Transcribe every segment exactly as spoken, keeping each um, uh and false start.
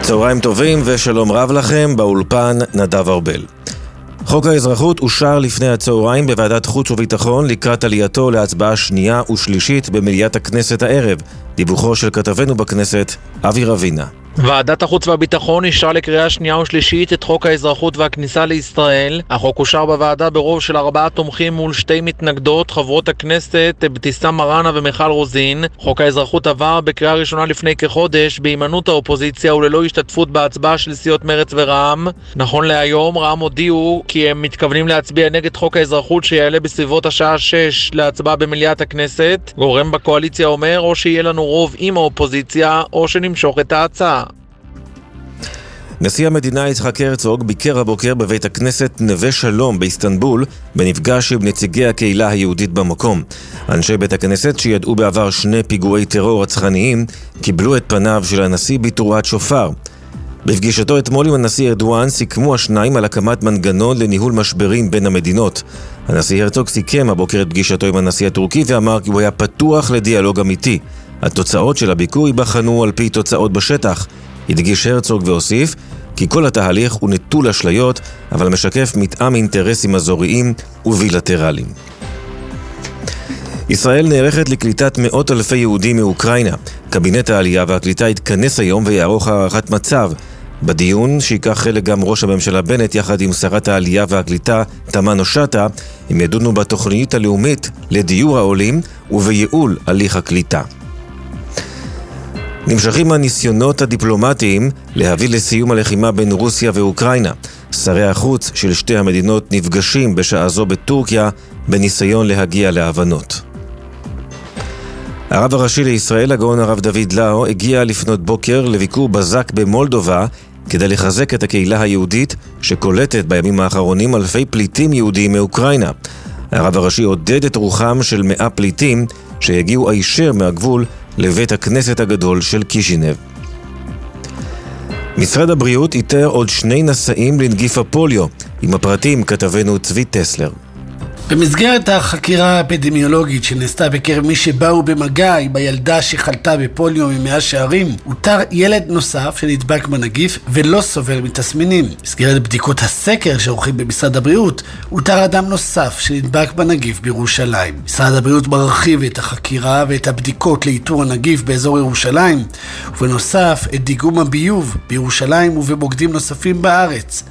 צהריים טובים ושלום רב לכם, באולפן נדב ארבל. חוק האזרחות אושר לפני הצהריים בוועדת חוץ וביטחון לקראת עלייתו להצבעה שנייה ושלישית במליאת הכנסת הערב. דיווחו של כתבנו בכנסת, אבי רבינה. ועדת החוץ והביטחון אישרה לקריאה שנייה ושלישית את חוק האזרחות והכניסה לישראל. החוק אושר בוועדה ברוב של ארבעה תומכים מול שתי מתנגדות, חברות הכנסת אבתיסאם מראענה ומיכל רוזין. חוק האזרחות עבר בקריאה ראשונה לפני כחודש בהימנעות האופוזיציה וללא השתתפות בהצבעה של סיעות מרץ ורע"מ. נכון להיום רע"מ הודיעו כי הם מתכוונים להצביע נגד חוק האזרחות שיעלה בסביבות השעה שש להצבעה במליאת הכנסת. גורם בקואליציה אומר או שיהיה לנו רוב עם האופוזיציה או שנמשוך את ההצעה. נשיא המדינה יצחק הרצוג ביקר הבוקר בבית הכנסת נווה שלום באיסטנבול בנפגש עם נציגי הקהילה היהודית במקום. אנשי בית הכנסת שידעו בעבר שני פיגועי טרור רצחניים קיבלו את פניו של הנשיא בתרועת שופר. בפגישתו אתמול עם הנשיא ארדואן סיכמו השניים על הקמת מנגנון לניהול משברים בין המדינות. הנשיא הרצוג סיכם הבוקר את פגישתו עם הנשיא הטורקי ואמר כי הוא היה פתוח לדיאלוג אמיתי. התוצאות של הביקור ייבחנו על פי תוצאות בשטח. הדגיש הרצוג והוסיף כי כל התהליך הוא נטול אשליות, אבל משקף מתאם אינטרסים אזוריים ובילטרליים. ישראל נערכת לקליטת מאות אלפי יהודים מאוקראינה. קבינט העלייה והקליטה יתכנס היום ויערוך הערכת מצב. בדיון שיקח חלק גם ראש הממשלה בנט יחד עם שרת העלייה והקליטה תמנו שטה, הם ידונו בתוכנית הלאומית לדיור העולים ובייעול הליך הקליטה. נמשכים הניסיונות הדיפלומטיים להביא לסיום הלחימה בין רוסיה ואוקראינה. שרי החוץ של שתי המדינות נפגשים בשעה זו בטורקיה בניסיון להגיע להבנות. הרב הראשי לישראל, הגאון הרב דוד לאו, הגיע לפנות בוקר לביקור בזק במולדובה כדי לחזק את הקהילה היהודית שקולטת בימים האחרונים אלפי פליטים יהודים מאוקראינה. הרב הראשי עודד את רוחם של מאה פליטים שהגיעו הישר מהגבול לבית הכנסת הגדול של קישינב. משרד הבריאות איתר עוד שני נשאים לנגיף הפוליו. עם הפרטים כתבנו צבי טסלר. במסגרת החקירה האפידמיולוגית שנעשתה בקרב מי שבאו במגע עם הילדה שחלתה בפוליו ממאה שערים, הותר ילד נוסף שנדבק בנגיף ולא סובל מתסמינים. במסגרת בדיקות הסקר שעורכים במשרד הבריאות, הותר אדם נוסף שנדבק בנגיף בירושלים. משרד הבריאות מרחיב את החקירה ואת הבדיקות לאיתור הנגיף באזור ירושלים, ובנוסף את דיגום הביוב בירושלים ובמוקדים נוספים בארץ.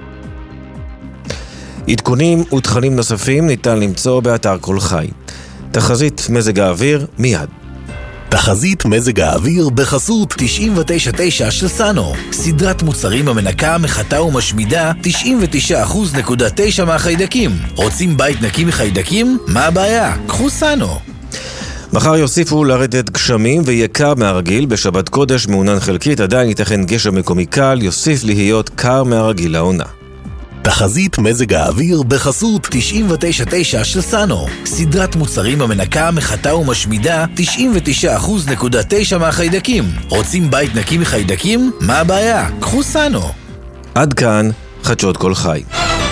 עדכונים ותכנים נוספים ניתן למצוא באתר כל חי. תחזית מזג האוויר מיד. תחזית מזג האוויר בחסות תשעים ותשע נקודה תשע של סאנו. סדרת מוצרים המנקה, מחתה ומשמידה תשעים ותשע נקודה תשע מהחיידקים. רוצים בית נקי מחיידקים? מה הבעיה? קחו סאנו. מחר יוסיפו לרדת גשמים ויהיה קר מהרגיל. בשבת קודש מעונן חלקית, עדיין ייתכן גשם מקומי קל, יוסיף להיות קר מהרגיל לעונה. תחזית מזג האוויר בחסות תשעים ותשע נקודה תשע של סאנו. סדרת מוצרים המנקה, מחתה ומשמידה תשעים ותשע נקודה תשע מהחיידקים. רוצים בית נקי מחיידקים? מה הבעיה? קחו סאנו. עד כאן חדשות כל חי.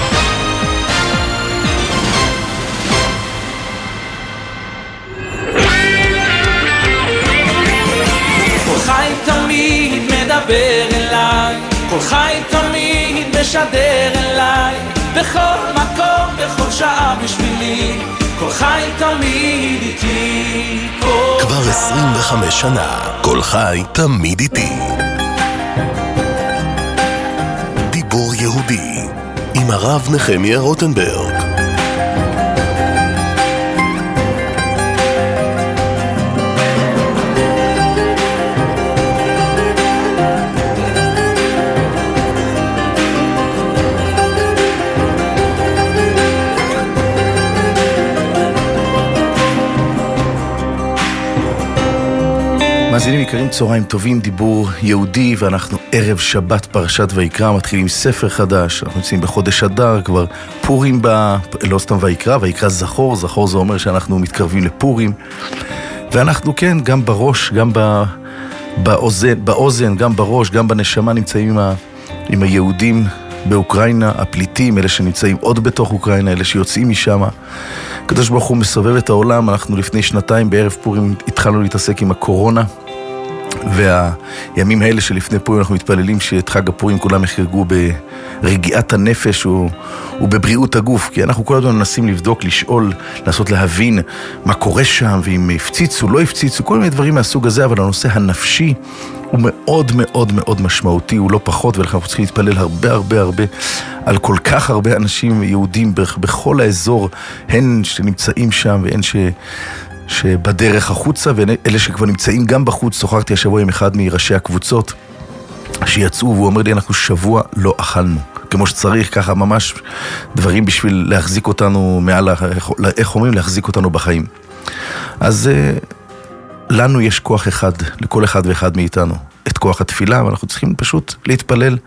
כל חי תמיד מדבר אליי, כל חי תמיד משדר אליי, בכל מקום, בכל שעה בשבילי, כל חי תמיד איתי. כבר עשרים וחמש שנה, כל חי תמיד איתי. דיבור יהודי עם הרב נחמיה רוטנברג. מאזינים יקרים, צהריים טובים, דיבור יהודי, ואנחנו ערב שבת פרשת ויקרא, מתחילים ספר חדש. אנחנו נמצאים בחודש אדר, כבר פורים ב... לא סתם ויקרא, ויקרא זכור, זכור זה אומר שאנחנו מתקרבים לפורים, ואנחנו כן, גם בראש, גם ב... באוזן, באוזן, גם בראש, גם בנשמה נמצאים עם, ה... עם היהודים באוקראינה, הפליטים, אלה שנמצאים עוד בתוך אוקראינה, אלה שיוצאים משם. הקדוש ברוך הוא מסובב את העולם. אנחנו לפני שנתיים בערב פורים התחלנו להתעסק עם הקורונה, והימים האלה שלפני פורים אנחנו מתפללים שאת חג הפורים כולם יחגגו ברגיעת הנפש ובבריאות הגוף, כי אנחנו כל הזמן מנסים לבדוק, לשאול, לנסות להבין מה קורה שם, ואם הפציצו, לא הפציצו, כל מיני דברים מהסוג הזה, אבל הנושא הנפשי הוא מאוד מאוד מאוד משמעותי, הוא לא פחות, ולכן אנחנו צריכים להתפלל הרבה הרבה הרבה על כל כך הרבה אנשים יהודים בכל האזור, הן שנמצאים שם והן ש... שבדרך החוצה, ואלה שכבר נמצאים גם בחוץ. שוחחתי השבוע עם אחד מראשי הקבוצות שיצאו, והוא אומר לי, אנחנו שבוע לא אכלנו כמו שצריך, ככה ממש דברים בשביל להחזיק אותנו מעל, איך אומרים, להחזיק אותנו בחיים. אז לנו יש כוח אחד, לכל אחד ואחד מאיתנו, את כוח התפילה, ואנחנו צריכים פשוט להתפלל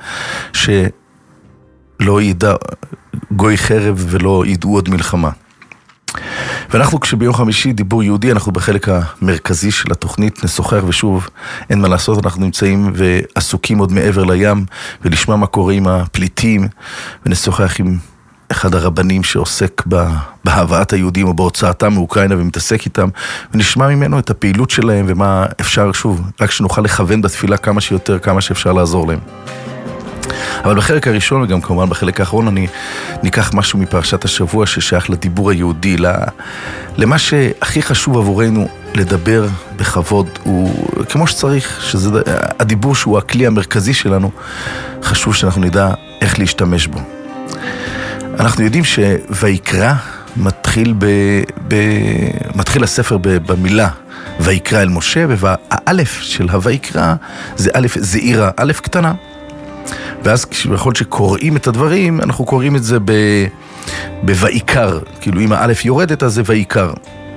שלא ידע גוי חרב ולא ידעו עוד מלחמה. ואנחנו כשביום חמישי דיבור יהודי, אנחנו בחלק המרכזי של התוכנית נשוחח, ושוב אין מה לעשות, אנחנו נמצאים ועסוקים עוד מעבר לים, ולשמע מה קורה עם הפליטים, ונשוחח עם אחד הרבנים שעוסק בהבאת היהודים או בהוצאתם מאוקראינה ומתעסק איתם, ונשמע ממנו את הפעילות שלהם ומה אפשר, שוב, רק שנוכל לכוון בתפילה כמה שיותר, כמה שאפשר לעזור להם. אבל בחלק הראשון וגם כמובן בחלק האחרון אני ניקח משהו מפרשת השבוע ששייך לדיבור היהודי, למה שהכי חשוב עבורנו לדבר בכבוד, הוא כמו שצריך, שזה הדיבור שהוא הכלי המרכזי שלנו, חשוב שאנחנו נדע איך להשתמש בו. אנחנו יודעים שויקרא מתחיל, ב, ב, מתחיל הספר ב, במילה ויקרא אל משה, והאלף של הויקרא זה אלף זעירה, אלף קטנה. ואז בכל שקוראים את הדברים, אנחנו קוראים את זה ב... בויקר, כאילו אם האלף יורדת אז זה ויקר.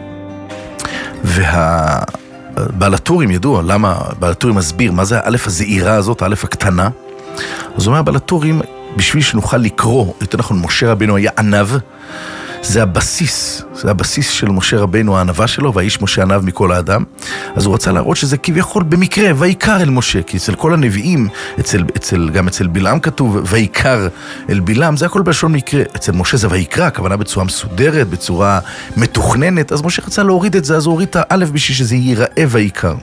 והבעל הטורים ידוע, למה בעל הטורים מסביר מה זה האלף הזעירה הזאת, האלף הקטנה. אז הוא אומר בעל הטורים, בשביל שנוכל לקרוא, יותר נכון, משה רבינו היה ענב, זה הבסיס, זה הבסיס של משה רבינו, הענבה שלו, והאיש משה ענב מכל האדם. אז הוא רצה להראות שזה כביכול במקרה, ויקר אל משה, כי אצל כל הנביאים, אצל, אצל, גם אצל בלעם כתוב, ויקר אל בלעם, זה הכל בלשון מקרה. אצל משה זה ויקרא, הכוונה בצורה מסודרת, בצורה מתוכננת, אז משה רצה להוריד את זה, אז הוא הוריד את האלף בשביל שזה ייראה ויקר.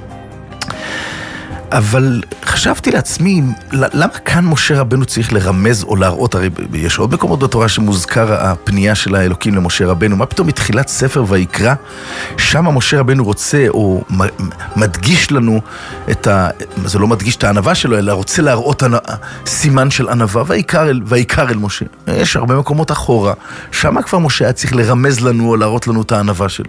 אבל חשבתי לעצמי, למה כאן משה רבנו צריך לרמז או להראות? הרי יש עוד מקומות בתורה שמוזכר הפנייה של האלוקים למשה רבנו. מה פתאום מתחילת ספר ויקרא? שם משה רבנו רוצה או מדגיש לנו את ה... זה לא מדגיש את הענבה שלו, אלא רוצה להראות סימן של ענבה, ויקר אל, ויקר אל משה. יש הרבה מקומות אחורה. שם כבר משה היה צריך לרמז לנו או להראות לנו את הענבה שלו.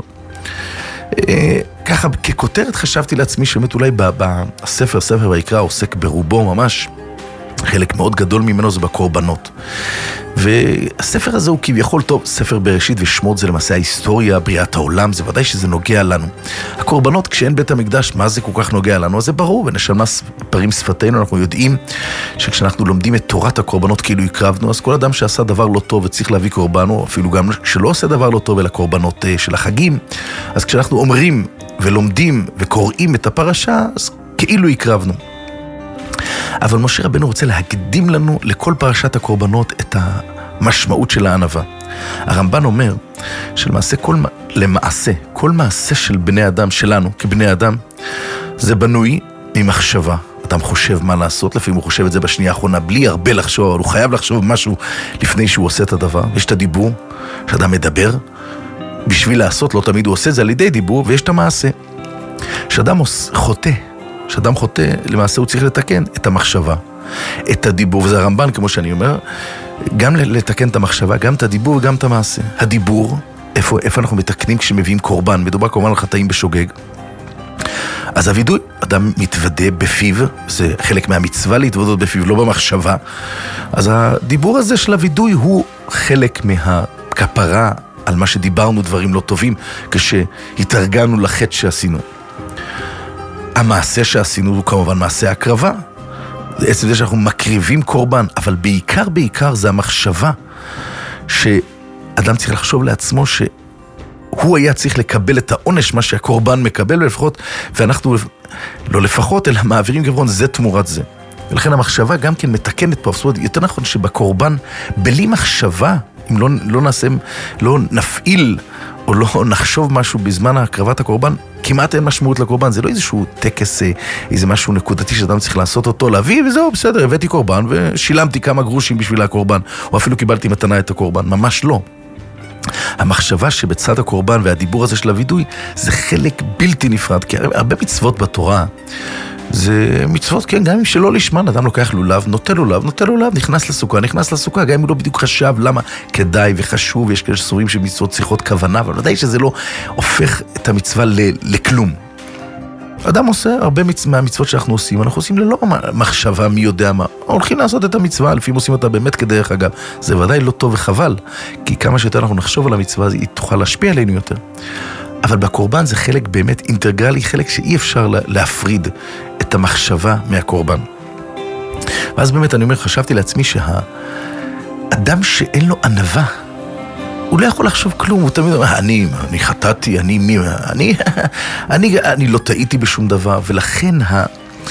ככה ככותרת חשבתי לעצמי שבאמת אולי בספר, ספר ויקרא עוסק ברובו ממש, חלק מאוד גדול ממנו זה בקורבנות. והספר הזה הוא כביכול טוב, ספר בראשית ושמות זה למעשה ההיסטוריה, בריאת העולם, זה ודאי שזה נוגע לנו. הקורבנות כשאין בית המקדש, מה זה כל כך נוגע לנו? אז זה ברור, ונשמע פרים שפתינו, אנחנו יודעים שכשאנחנו לומדים את תורת הקורבנות כאילו הקרבנו, אז כל אדם שעשה דבר לא טוב וצריך להביא קורבן, או אפילו גם כשלא עושה דבר לא טוב אל הקורבנות של החגים, אז כשאנחנו אומרים ולומדים וקוראים את הפרשה, אז כאילו הקרבנו. אבל משה רבנו רוצה להקדים לנו לכל פרשת הקורבנות את המשמעות של הענבה. הרמב"ן אומר שלמעשה כל, למעשה, כל מעשה של בני אדם שלנו כבני אדם זה בנוי ממחשבה. אדם חושב מה לעשות, לפעמים הוא חושב את זה בשנייה האחרונה בלי הרבה לחשוב, אבל הוא חייב לחשוב משהו לפני שהוא עושה את הדבר. יש את הדיבור, שאדם מדבר בשביל לעשות, לא תמיד הוא עושה את זה על ידי דיבור, ויש את המעשה. שאדם חוטא, שאדם חוטא, למעשה הוא צריך לתקן את המחשבה, את הדיבור, וזה הרמב"ן, כמו שאני אומר, גם לתקן את המחשבה, גם את הדיבור וגם את המעשה. הדיבור, איפה, איפה אנחנו מתקנים כשמביאים קורבן, מדובר קורבן על חטאים בשוגג. אז הוידוי, אדם מתוודה בפיו, זה חלק מהמצווה להתוודות בפיו, לא במחשבה. אז הדיבור הזה של הוידוי הוא חלק מהכפרה על מה שדיברנו דברים לא טובים, כשהתארגנו לחטא שעשינו. המעשה שעשינו הוא כמובן מעשה הקרבה. זה עצם זה שאנחנו מקריבים קורבן, אבל בעיקר בעיקר זה המחשבה שאדם צריך לחשוב לעצמו שהוא היה צריך לקבל את העונש מה שהקורבן מקבל, ולפחות, ואנחנו לא לפחות, אלא מעבירים גברון זה תמורת זה. ולכן המחשבה גם כן מתקנת פה, זאת אומרת, יותר נכון שבקורבן, בלי מחשבה, אם לא, לא נעשה, לא נפעיל או לא נחשוב משהו בזמן הקרבת הקורבן, כמעט אין משמעות לקורבן. זה לא איזשהו טקס, איזה משהו נקודתי שאדם צריך לעשות אותו, להביא וזהו, בסדר, הבאתי קורבן ושילמתי כמה גרושים בשביל הקורבן, או אפילו קיבלתי מתנה את הקורבן. ממש לא. המחשבה שבצד הקורבן והדיבור הזה של הוידוי זה חלק בלתי נפרד, כי הרבה מצוות בתורה זה מצוות, כן, גם אם שלא לשמן, אדם לוקח לולב, נוטה לולב, נוטה לולב, נכנס לסוכה, נכנס לסוכה, גם אם הוא לא בדיוק חשב למה כדאי וחשוב, יש כאלה סורים שמצוות צריכות כוונה, אבל ודאי שזה לא הופך את המצווה ל- לכלום. אדם עושה הרבה מצ... מהמצוות שאנחנו עושים, אנחנו עושים ללא מחשבה מי יודע מה, הולכים לעשות את המצווה, לפעמים עושים אותה באמת כדרך אגב, זה ודאי לא טוב וחבל, כי כמה שיותר אנחנו נחשוב על המצווה, היא תוכל להשפיע עלינו יותר. אבל בקורבן זה חלק באמת אינטגרלי, חלק שאי אפשר להפריד את המחשבה מהקורבן. ואז באמת אני אומר, חשבתי לעצמי שהאדם שאין לו ענווה, הוא לא יכול לחשוב כלום, הוא תמיד אומר, אני, אני חטאתי, אני מי, אני, אני, אני לא טעיתי בשום דבר, ולכן ה...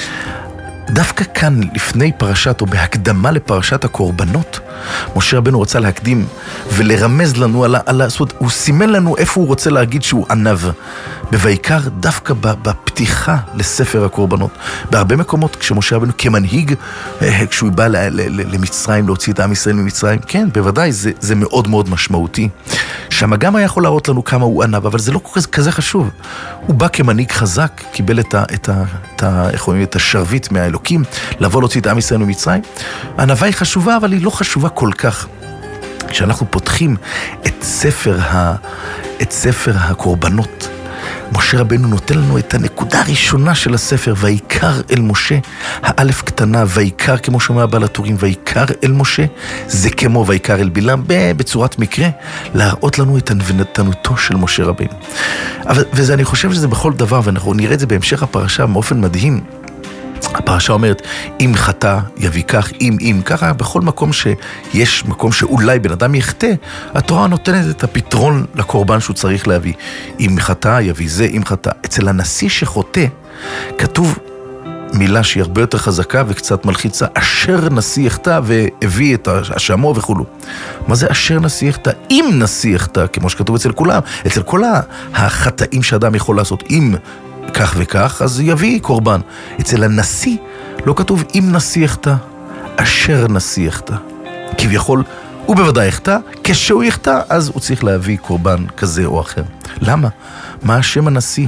דווקא כאן, לפני פרשת, או בהקדמה לפרשת הקורבנות, משה רבנו רוצה להקדים ולרמז לנו על, על, זאת אומרת, הוא סימן לנו איפה הוא רוצה להגיד שהוא ענב. בויקר, דווקא בפתיחה לספר הקורבנות. בהרבה מקומות, כשמשה רבנו כמנהיג, כשהוא בא ל, ל, ל, למצרים, להוציא את עם ישראל ממצרים, כן, בוודאי, זה, זה מאוד מאוד משמעותי. שם גם היה יכול להראות לנו כמה הוא ענב, אבל זה לא כזה, כזה חשוב. הוא בא כמנהיג חזק, קיבל את, ה, את, ה, את, ה, איך אומרים, את השרביט מהאלוקים, לבוא להוציא את עם ישראל ממצרים. הענווה היא חשובה, אבל היא לא חשובה כל כך. כשאנחנו פותחים את ספר, ה, את ספר הקורבנות, משה רבנו נותן לנו את הנקודה הראשונה של הספר, ויקר אל משה, האלף קטנה, ויקר כמו שאומר בעל הטורים, ויקר אל משה, זה כמו ויקר אל בלעם, בצורת מקרה, להראות לנו את הנבנתנותו של משה רבנו. אבל, וזה, אני חושב שזה בכל דבר, ואנחנו נראה את זה בהמשך הפרשה, באופן מדהים. הפרשה אומרת, אם חטא יביא כך, אם, אם, ככה, בכל מקום שיש מקום שאולי בן אדם יחטא, התורה נותנת את הפתרון לקורבן שהוא צריך להביא. אם חטא יביא זה, אם חטא. אצל הנשיא שחוטא, כתוב מילה שהיא הרבה יותר חזקה וקצת מלחיצה, אשר נשיא יחטא והביא את השמו וכולו. מה זה אשר נשיא יחטא? אם נשיא יחטא, כמו שכתוב אצל כולם, אצל כל החטאים שאדם יכול לעשות, אם כך וכך, אז יביא קורבן. אצל הנשיא לא כתוב אם נשיא יחטא, אשר נשיא יחטא. כביכול, הוא בוודאי יחטא, כשהוא יחטא, אז הוא צריך להביא קורבן כזה או אחר. למה? מה השם הנשיא?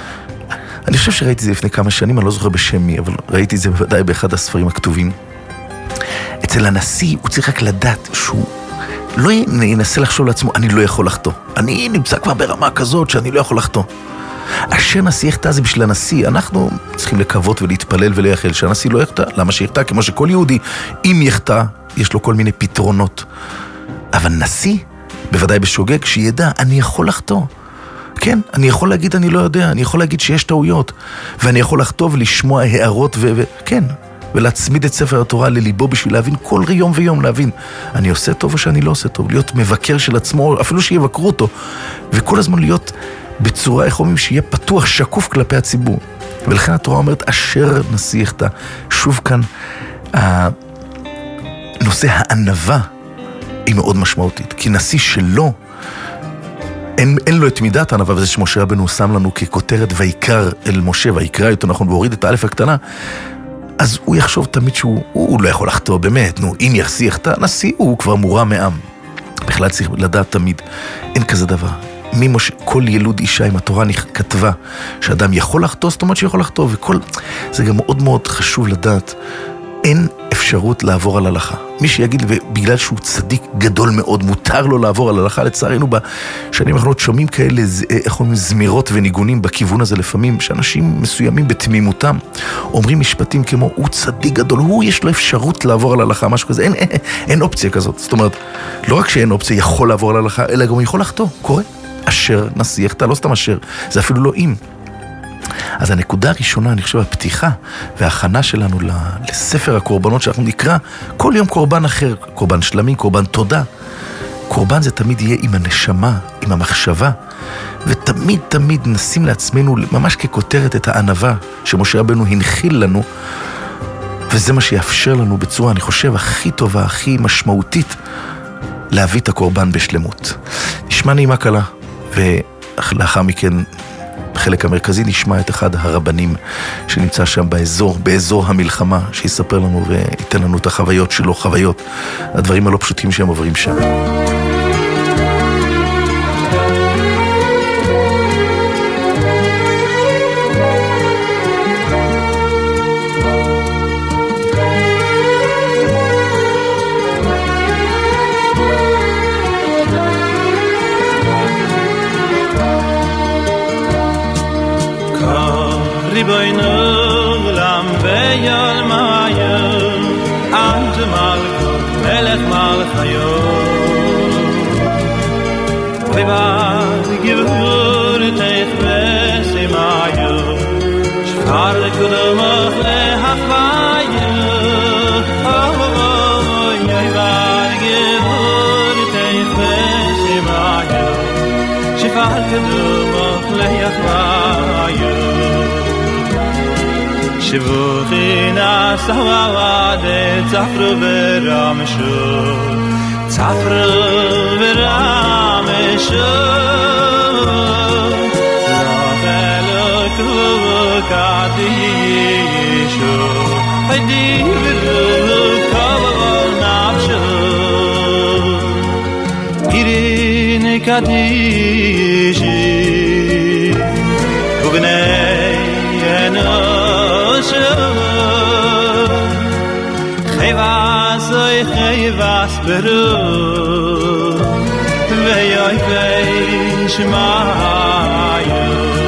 אני חושב שראיתי זה לפני כמה שנים, אני לא זוכר בשם מי, אבל ראיתי זה בוודאי באחד הספרים הכתובים. אצל הנשיא הוא צריך רק לדעת שהוא לא ינסה לחשוב לעצמו, אני לא יכול לחטוא. אני נמצא כבר ברמה כזאת שאני לא יכול לחטוא. אשר נשיא יחטא זה בשביל הנשיא, אנחנו צריכים לקוות ולהתפלל ולייחל שהנשיא לא יחטא. למה שיחטא? כמו שכל יהודי, אם יחטא, יש לו כל מיני פתרונות. אבל נשיא, בוודאי בשוגג, שידע, אני יכול לחטוא. כן, אני יכול להגיד אני לא יודע, אני יכול להגיד שיש טעויות, ואני יכול לחטוא ולשמוע הערות ו... ו... כן, ולהצמיד את ספר התורה לליבו בשביל להבין כל יום ויום, להבין, אני עושה טוב או שאני לא עושה טוב, להיות מבקר של עצמו, אפילו שיבקרו אותו, וכל הזמן להיות בצורה, איך אומרים, שיהיה פתוח, שקוף כלפי הציבור. ולכן התורה אומרת, אשר נשיא יחטא. שוב כאן, הנושא הענווה היא מאוד משמעותית, כי נשיא שלו, אין, אין לו את מידת הענווה, וזה שמשה רבנו שם לנו ככותרת ויקר אל משה, ויקרא יותר נכון, והוריד את האלף הקטנה, אז הוא יחשוב תמיד שהוא הוא לא יכול לחטוא, באמת, נו, אם יחסי יחטא, נשיא הוא כבר מורם מעם. בכלל צריך לדעת תמיד, אין כזה דבר. ממשה, כל ילוד אישה עם התורה כתבה שאדם יכול לחטוא, זאת אומרת שיכול לחטוא, וכל, זה גם מאוד מאוד חשוב לדעת, אין אפשרות לעבור על הלכה. מי שיגיד, ובגלל שהוא צדיק גדול מאוד, מותר לו לעבור על הלכה, לצערנו בשנים האחרונות שומעים כאלה, איך אומרים, זמירות וניגונים בכיוון הזה לפעמים, שאנשים מסוימים בתמימותם, אומרים משפטים כמו, הוא צדיק גדול, הוא יש לו אפשרות לעבור על הלכה, משהו כזה, אין, אין, אין אופציה כזאת. זאת אומרת, לא רק שאין אופציה יכול לעבור על הלכה, אלא גם יכול לחטוא, קורה. אשר נשיא יחטא, לא סתם אשר, זה אפילו לא אם. אז הנקודה הראשונה, אני חושב, הפתיחה וההכנה שלנו לספר הקורבנות שאנחנו נקרא, כל יום קורבן אחר, קורבן שלמים, קורבן תודה. קורבן זה תמיד יהיה עם הנשמה, עם המחשבה, ותמיד תמיד נשים לעצמנו ממש ככותרת את הענווה שמשה רבנו הנחיל לנו, וזה מה שיאפשר לנו בצורה, אני חושב, הכי טובה, הכי משמעותית, להביא את הקורבן בשלמות. נשמע נעימה קלה, ולאחר מכן בחלק המרכזי נשמע את אחד הרבנים שנמצא שם באזור, באזור המלחמה, שיספר לנו וייתן לנו את החוויות שלו, חוויות, הדברים הלא פשוטים שהם עוברים שם. Riboynu lam veyal mayim Ant malko melech malchayo Rivad givur teich vesimayo Shfar kudumach lehachvayo Rivad givur teich vesimayo Shfar kudumach lehachvayo Shivukina sawade tzafru v'rameshu Tzafru v'rameshu Rachel kuvukati yishu Haydi v'rukavol nafshu Irin kadishi Ugnei eno Chayvas oy chayvas beru Veyoy vey shmayu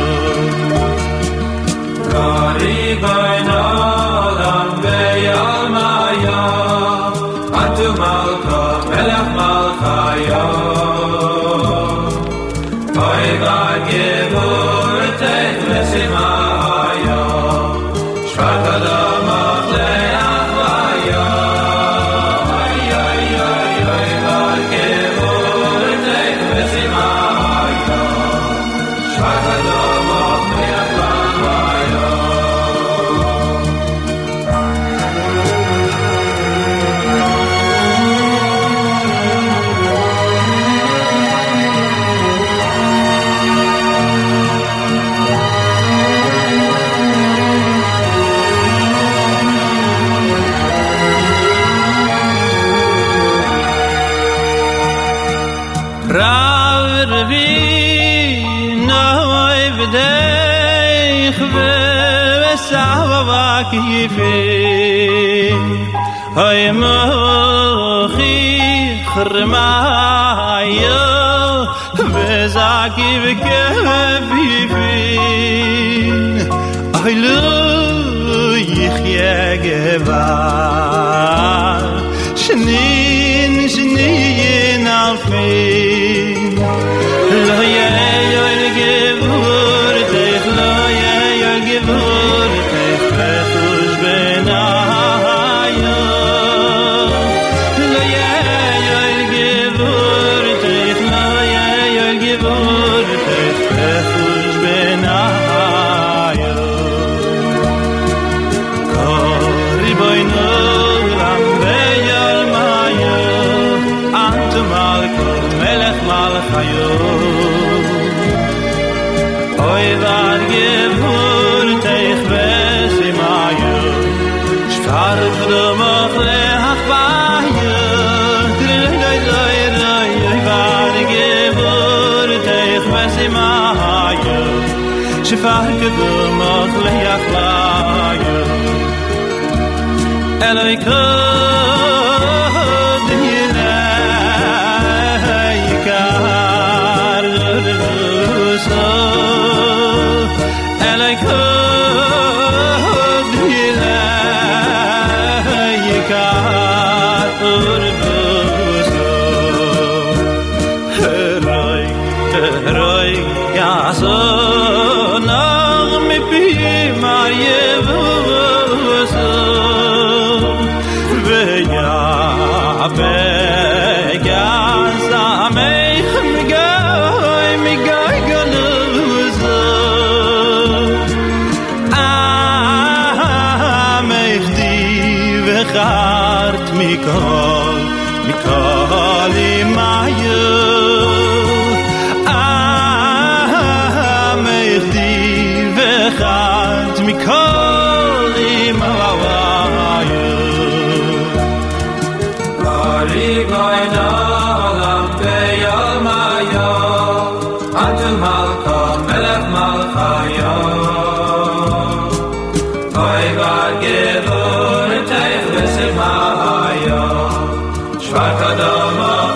Kari bain olam veyal maya Atu malka melech malchaya Oy vagivur teich v'simaya Oy mochi khirmaya vezaki vkevivi Oy lu yichyegeva shnin shnin alfin Lo yeyoy gevur tech lo yeyoy gevur tech bechush benaya Lo yeyoy gevur tech lo yeyoy gevur tech bechush benaya Kori boynu lam veyal maya Ant malko melech malchayo Oy var gevur teich vesimayo Shfar kudumach lehachvayo Oy var gevur teich vesimayo Shfar kudumach lehachvayo Eloi kod yikar urvuso Eloi kod yikar urvuso Eloi, Eloi yaso nag mi pi maryevuso Mikol, Mikol mayo ah mehdi vechad mikol imawayo ari goina alam beyal mayo atul malka melech malchayo oy gargevor tayves mayo shvakadam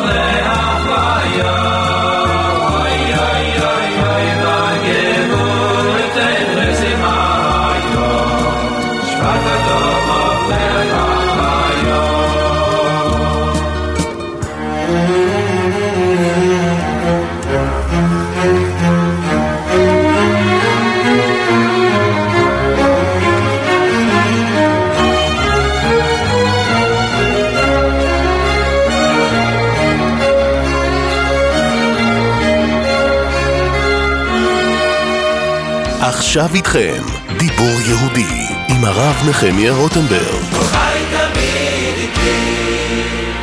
עכשיו איתכם, דיבור יהודי, עם הרב נחמיה רוטנברג. חי תמיד איתי.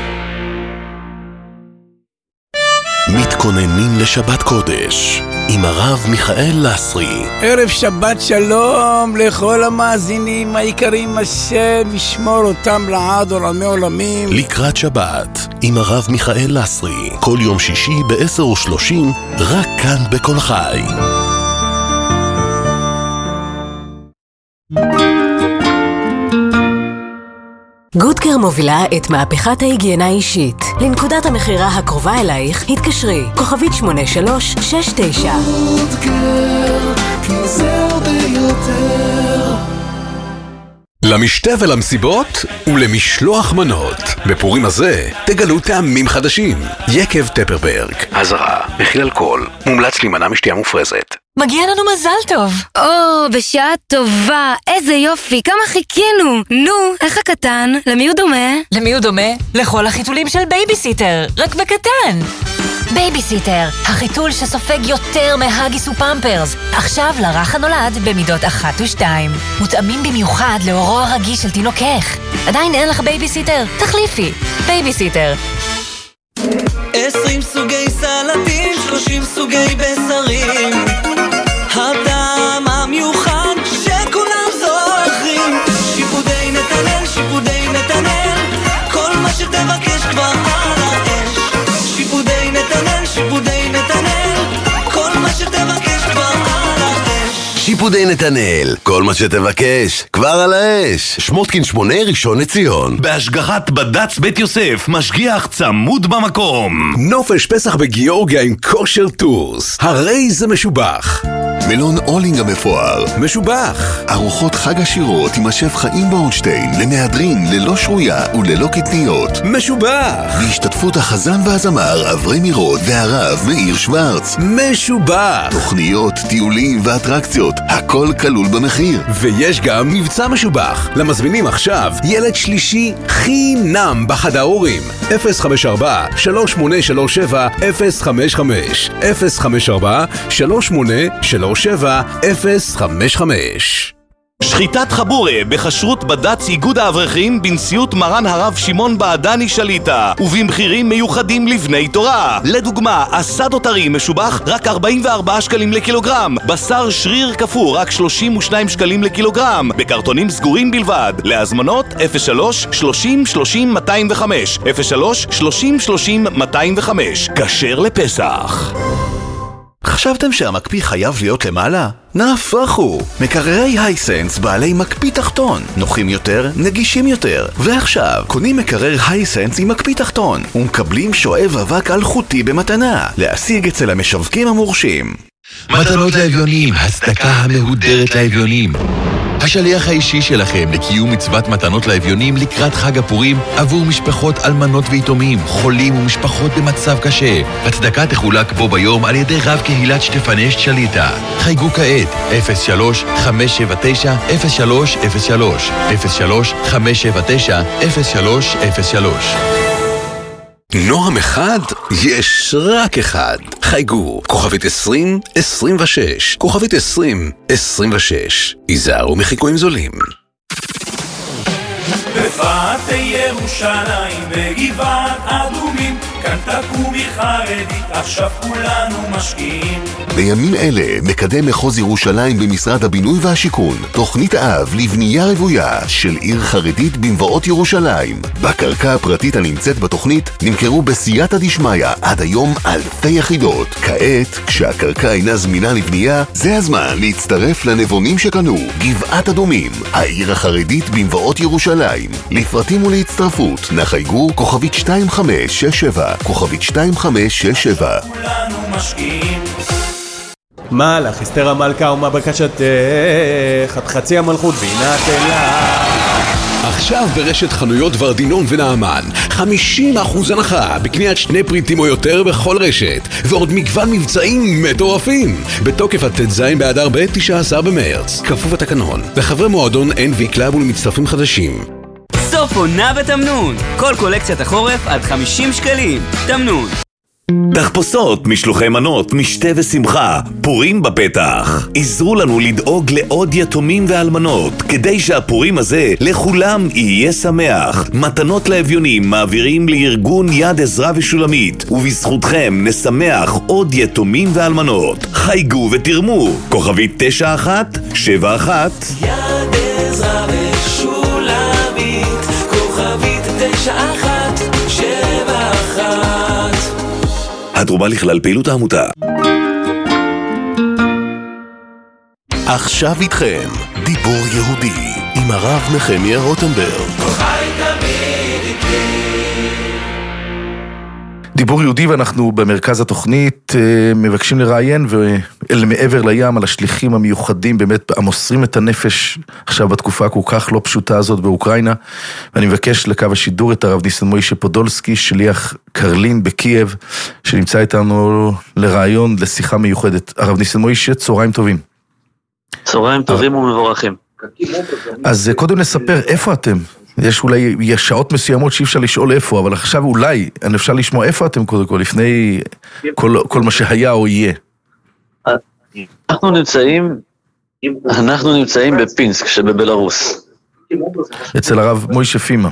מתכוננים לשבת קודש, עם הרב מיכאל לסרי. ערב שבת שלום לכל המאזינים היקרים, השם ישמור אותם לעד עולמי עולמים. לקראת שבת, עם הרב מיכאל לסרי, כל יום שישי ב-עשר ושלושים, רק כאן בכל חי. גודקר מובילה את מהפכת ההיגיינה האישית. לנקודת המחירה הקרובה אלייך, התקשרי, כוכבית שמונה שלוש שש תשע. גודקר, כי זהו ביותר. למשתה ולמסיבות ולמשלוח מנות. בפורים הזה תגלו טעמים חדשים. יקב טפרברג. הזרה, מכיל אלכוהול, מומלץ להימנע משתייה מופרזת. מגיע לנו מזל טוב. או, בשעה טובה, איזה יופי, כמה חיכינו. נו, איך הקטן? למי הוא דומה? למי הוא דומה? לכל החיתולים של בייביסיטר, רק בקטן. בייביסיטר, החיתול שסופג יותר מהגיס ופמפרס. עכשיו לרך הנולד במידות אחת ושתיים. מותאמים במיוחד לאורו הרגיש של תינוקך. עדיין אין לך בייביסיטר? תחליפי. בייביסיטר. עשרים סוגי סלטים, שלושים סוגי בשרים, הטעם המיוחד שכולם זוכרים. שיפודי נתנאל, שיפודי נתנאל, כל מה שתבקש כבר על האש. שיפודי נתנאל, שיפודי נתנאל, כל מה שתבקש כבר על האש. שיפודי נתנאל, כל מה שתבקש כבר על האש. שמוטקין שמונה, ראשון לציון. בהשגחת בד"ץ בית יוסף, משגיח צמוד במקום. נופש פסח בגיאורגיה עם כושר טורס, הרי זה משובח. מלון אולינג המפואר, משובח. ארוחות חג עשירות עם השף חיים באונשטיין, למהדרין ללא שרויה וללא קטניות, משובח. בהשתתפות החזן והזמר אברי מירוד והרב מאיר שוורץ, משובח. תוכניות, טיולים ואטרקציות, הכל כלול במחיר. ויש גם מבצע משובח למזמינים עכשיו, ילד שלישי חינם בחד ההורים. אפס חמש ארבע שלוש שמונה שלוש שבע אפס חמש חמש אפס חמש ארבע שלוש שמונה שלוש שבע אפס חמש חמש. שחיטת חבורה בחשרות בד"ץ איגוד האברכים בנשיאות מרן הרב שמעון בעדני שליטה, ובמחירים מיוחדים לבני תורה. לדוגמה, אסדו טרי משובח רק ארבעים וארבעה שקלים לקילוגרם, בשר שריר קפוא רק שלושים ושניים שקלים לקילוגרם, בקרטונים סגורים בלבד. להזמנות אפס שלוש שלושים שלושים מאתיים וחמש אפס שלוש שלושים שלושים מאתיים וחמש. כשר לפסח. חשבתם שהמקפיא חייב להיות למעלה? נהפוך הוא! מקררי הייסנס בעלי מקפיא תחתון, נוחים יותר, נגישים יותר. ועכשיו, קונים מקרר הייסנס עם מקפיא תחתון ומקבלים שואב אבק אלחוטי במתנה, להשיג אצל המשווקים המורשים. מתנות לאביונים, הצדקה המהודרת לאביונים. השליח האישי שלכם לקיום מצוות מתנות לאביונים לקראת חג הפורים עבור משפחות אלמנות ויתומים, חולים ומשפחות במצב קשה. הצדקה תחולק בו ביום על ידי רב קהילת שטפנש שליטה. חייגו כעת אפס שלוש חמש שבע תשע אפס שלוש אפס שלוש אפס שלוש חמש שבע תשע אפס שלוש אפס שלוש. נועם אחד? יש רק אחד. חייגו, כוכבית עשרים עשרים ושש, כוכבית עשרים עשרים ושש. היזהרו מחיקויים זולים. בפאתי ירושלים בגבעת אדומים, כאן תקומי חרדית, עכשיו כולנו משקיעים. בימים אלה מקדם מחוז ירושלים במשרד הבינוי והשיכון תוכנית אב לבנייה רוויה של עיר חרדית במבואות ירושלים. בקרקע הפרטית הנמצאת בתוכנית נמכרו בסייעתא דשמיא עד היום אלפי יחידות. כעת, כשהקרקע אינה זמינה לבנייה, זה הזמן להצטרף לנבונים שקנו. גבעת אדומים, העיר החרדית במבואות ירושלים. לפרטים ולהצטרפות נחייגו כוכבית שתיים חמש שש שבע, כוכבית שתיים חמש שש שבע. כולנו משקיעים. מה לך, אסתר המלכה, ומה בקשתך? את חצי המלכות בינת אלה. עכשיו ברשת חנויות ורדינון ונעמן חמישים אחוז הנחה בקניית שני פריטים או יותר בכל רשת, ועוד מגוון מבצעים מטורפים בתוקף עד ט"ז באדר ב' תשעה עשר במרץ, כפוף התקנון. לחברי מועדון אן וי קלאב ולמצטרפים חדשים. סוף עונה בתמנון, כל קולקציית החורף עד חמישים שקלים. תמנון. תחפושות, משלוחי מנות, משתה ושמחה, פורים בפתח. עזרו לנו לדאוג לעוד יתומים ואלמנות, כדי שהפורים הזה לכולם יהיה שמח. מתנות לאביונים מעבירים לארגון יד עזרא ושולמית, ובזכותכם נשמח עוד יתומים ואלמנות. חייגו ותרמו, כוכבית תשע אחת שבע אחת. יד עזרא ושולמית, כוכבית תשע אחת שבע אחת. התרומה לכלל פעילות העמותה. עכשיו איתכם דיבור יהודי עם הרב נחמיה רוטנברג. דיבור יהודי, ואנחנו במרכז התוכנית מבקשים לראיין ואל מעבר לים על השליחים המיוחדים באמת המוסרים את הנפש עכשיו בתקופה כל כך לא פשוטה הזאת באוקראינה. ואני מבקש לקו השידור את הרב ניסן מוישה פודולסקי, שליח קרלין בקייב, שנמצא איתנו לראיון לשיחה מיוחדת. הרב ניסן מוישה, צהריים טובים. צהריים טובים ומבורכים. אז קודם נספר איפה אתם. יש אולי יש שעות מסוימות שאי אפשר לשאול איפה, אבל עכשיו אולי אני אפשר לשמוע איפה אתם קודם כל, לפני כל, כל מה שהיה או יהיה. אנחנו נמצאים, אנחנו נמצאים בפינסק שבבלרוס. אצל הרב מוישה פימה.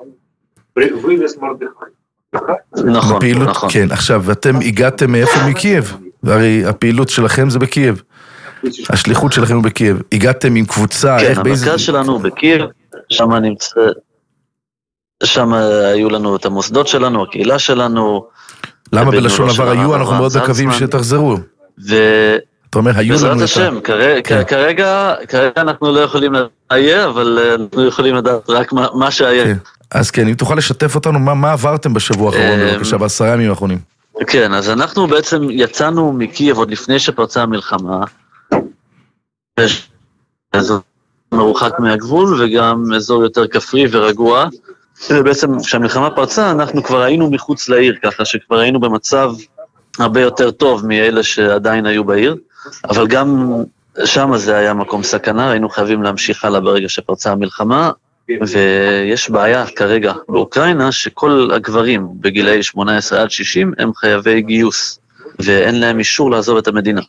נכון, הפעילות, נכון. כן, עכשיו, ואתם הגעתם מאיפה? מקייב. הרי הפעילות שלכם זה בקייב. השליחות שלכם הוא בקייב. הגעתם עם קבוצה, כן, איך המרכז באיזה... שלנו הוא בקייב, שם נמצא, שם היו לנו את המוסדות שלנו, הקהילה שלנו. למה בלשון עבר היו? אנחנו מאוד מקווים שתחזרו. ו... אתה אומר, היו לנו בעזרת את ה... השם, כרגע אנחנו לא יכולים לדעת, אבל אנחנו יכולים לדעת רק מה שהיה. אז כן, אם תוכל לשתף אותנו, מה עברתם בשבוע האחרון, בבקשה, בעשרה ימים האחרונים? כן, אז אנחנו בעצם יצאנו מקייב עוד לפני שפרצה המלחמה, אזור מרוחק מהגבול וגם אזור יותר כפרי ורגוע, ובעצם כשהמלחמה פרצה אנחנו כבר היינו מחוץ לעיר, ככה שכבר היינו במצב הרבה יותר טוב מאלה שעדיין היו בעיר, אבל גם שם זה היה מקום סכנה, היינו חייבים להמשיך הלאה ברגע שפרצה המלחמה, ויש בעיה כרגע באוקראינה שכל הגברים בגילאי שמונה עשרה עד שישים הם חייבי גיוס, ואין להם אישור לעזוב את המדינה.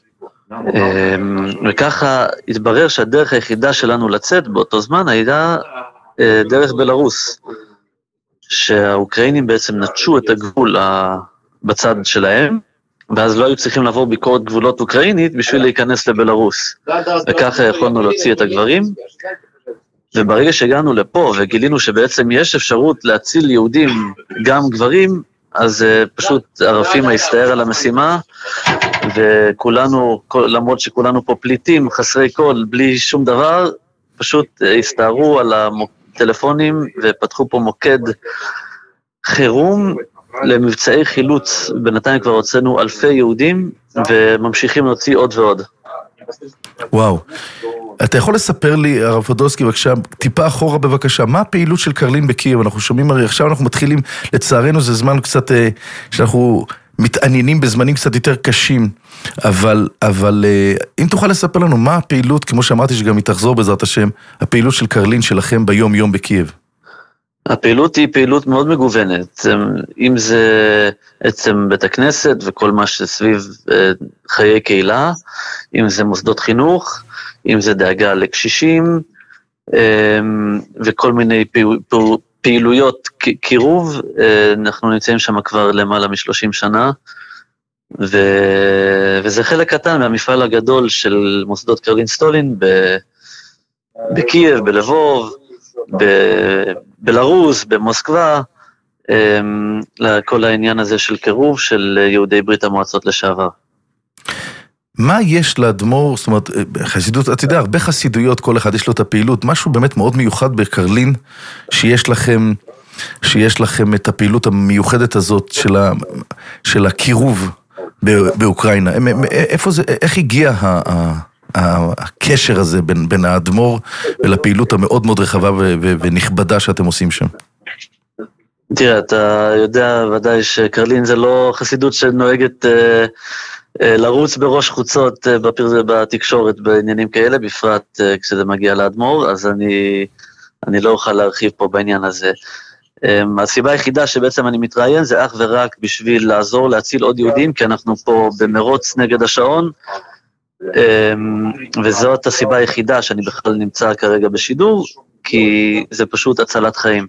וככה התברר שהדרך היחידה שלנו לצאת באותו זמן הייתה דרך בלרוס, שהאוקראינים בעצם נטשו את הגבול בצד שלהם, ואז לא היו צריכים לעבור ביקורת גבולות אוקראינית בשביל להיכנס לבלרוס, וככה יכולנו להוציא את הגברים. וברגע שהגענו לפה וגילינו שבעצם יש אפשרות להציל יהודים גם גברים, אז פשוט הרפים ההסתער על המשימה, וכולנו, למרות שכולנו פה פליטים, חסרי קול, בלי שום דבר, פשוט הסתערו על הטלפונים ופתחו פה מוקד חירום למבצעי חילוץ. בינתיים כבר הוצאנו אלפי יהודים וממשיכים להוציא עוד ועוד. וואו. אתה יכול לספר לי, הרב פודולסקי, בבקשה, טיפה אחורה בבקשה, מה הפעילות של קרלין בקייב? אנחנו שומעים, הרי עכשיו אנחנו מתחילים, לצערנו זה זמן קצת, שאנחנו מתעניינים בזמנים קצת יותר קשים, אבל, אבל אם תוכל לספר לנו, מה הפעילות, כמו שאמרתי שגם היא תחזור בעזרת השם, הפעילות של קרלין שלכם ביום יום בקייב? הפעילות היא פעילות מאוד מגוונת, אם זה עצם בית הכנסת וכל מה שסביב חיי קהילה, אם זה מוסדות חינוך, אם זה דאגה לקשישים, וכל מיני פעילויות קירוב, אנחנו נמצאים שם כבר למעלה מ-שלושים שנה, ו... וזה חלק קטן מהמפעל הגדול של מוסדות קרלין סטולין ב... בקייב, בלבוב, בבלרוס, במוסקבה, לכל העניין הזה של קירוב של יהודי ברית המועצות לשעבר. מה יש לאדמו"ר, זאת אומרת, חסידות, אתה יודע, הרבה חסידויות, כל אחד יש לו את הפעילות, משהו באמת מאוד מיוחד בקרלין, שיש לכם, שיש לכם את הפעילות המיוחדת הזאת של, ה, של הקירוב באוקראינה. איפה זה, איך הגיע ה, ה, הקשר הזה בין, בין האדמו"ר ולפעילות המאוד מאוד רחבה ו, ו, ונכבדה שאתם עושים שם? תראה, אתה יודע ודאי שקרלין זה לא חסידות שנוהגת אה, אה, לרוץ בראש חוצות אה, בפר... בתקשורת בעניינים כאלה, בפרט אה, כשזה מגיע לאדמו"ר, אז אני, אני לא אוכל להרחיב פה בעניין הזה. אה, הסיבה היחידה שבעצם אני מתראיין זה אך ורק בשביל לעזור להציל עוד יהודים, כי אנחנו פה במרוץ נגד השעון, אה, וזאת הסיבה היחידה שאני בכלל נמצא כרגע בשידור, כי זה פשוט הצלת חיים.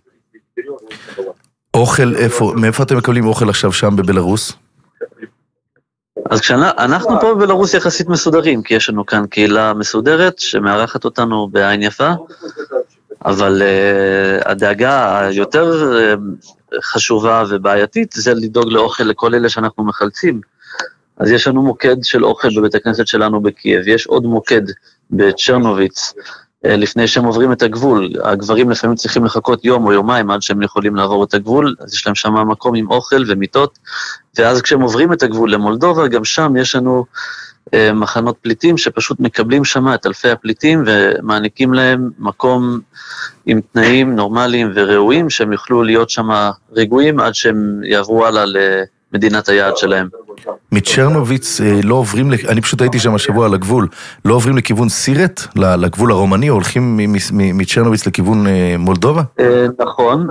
אוכל, איפה, מאיפה אתם מקבלים אוכל עכשיו שם בבלרוס? אז כשאנחנו פה בבלרוס יחסית מסודרים, כי יש לנו כאן קהילה מסודרת שמארחת אותנו בעין יפה, אבל uh, הדאגה היותר uh, חשובה ובעייתית זה לדאוג לאוכל לכל אלה שאנחנו מחלצים. אז יש לנו מוקד של אוכל בבית הכנסת שלנו בקייב, יש עוד מוקד בצ'רנוביץ, לפני שהם עוברים את הגבול, הגברים לפעמים צריכים לחכות יום או יומיים עד שהם יכולים לעבור את הגבול, אז יש להם שם מקום עם אוכל ומיטות, ואז כשהם עוברים את הגבול למולדובה, גם שם יש לנו אה, מחנות פליטים שפשוט מקבלים שם את אלפי הפליטים, ומעניקים להם מקום עם תנאים נורמליים וראויים, שהם יוכלו להיות שם רגועים עד שהם יעברו הלאה למדינת היעד שלהם. מצ'רנוביץ לא עוברים, אני פשוט הייתי שם השבוע על הגבול, לא עוברים לכיוון סירט, לגבול הרומני, או הולכים מצ'רנוביץ לכיוון מולדובה? נכון,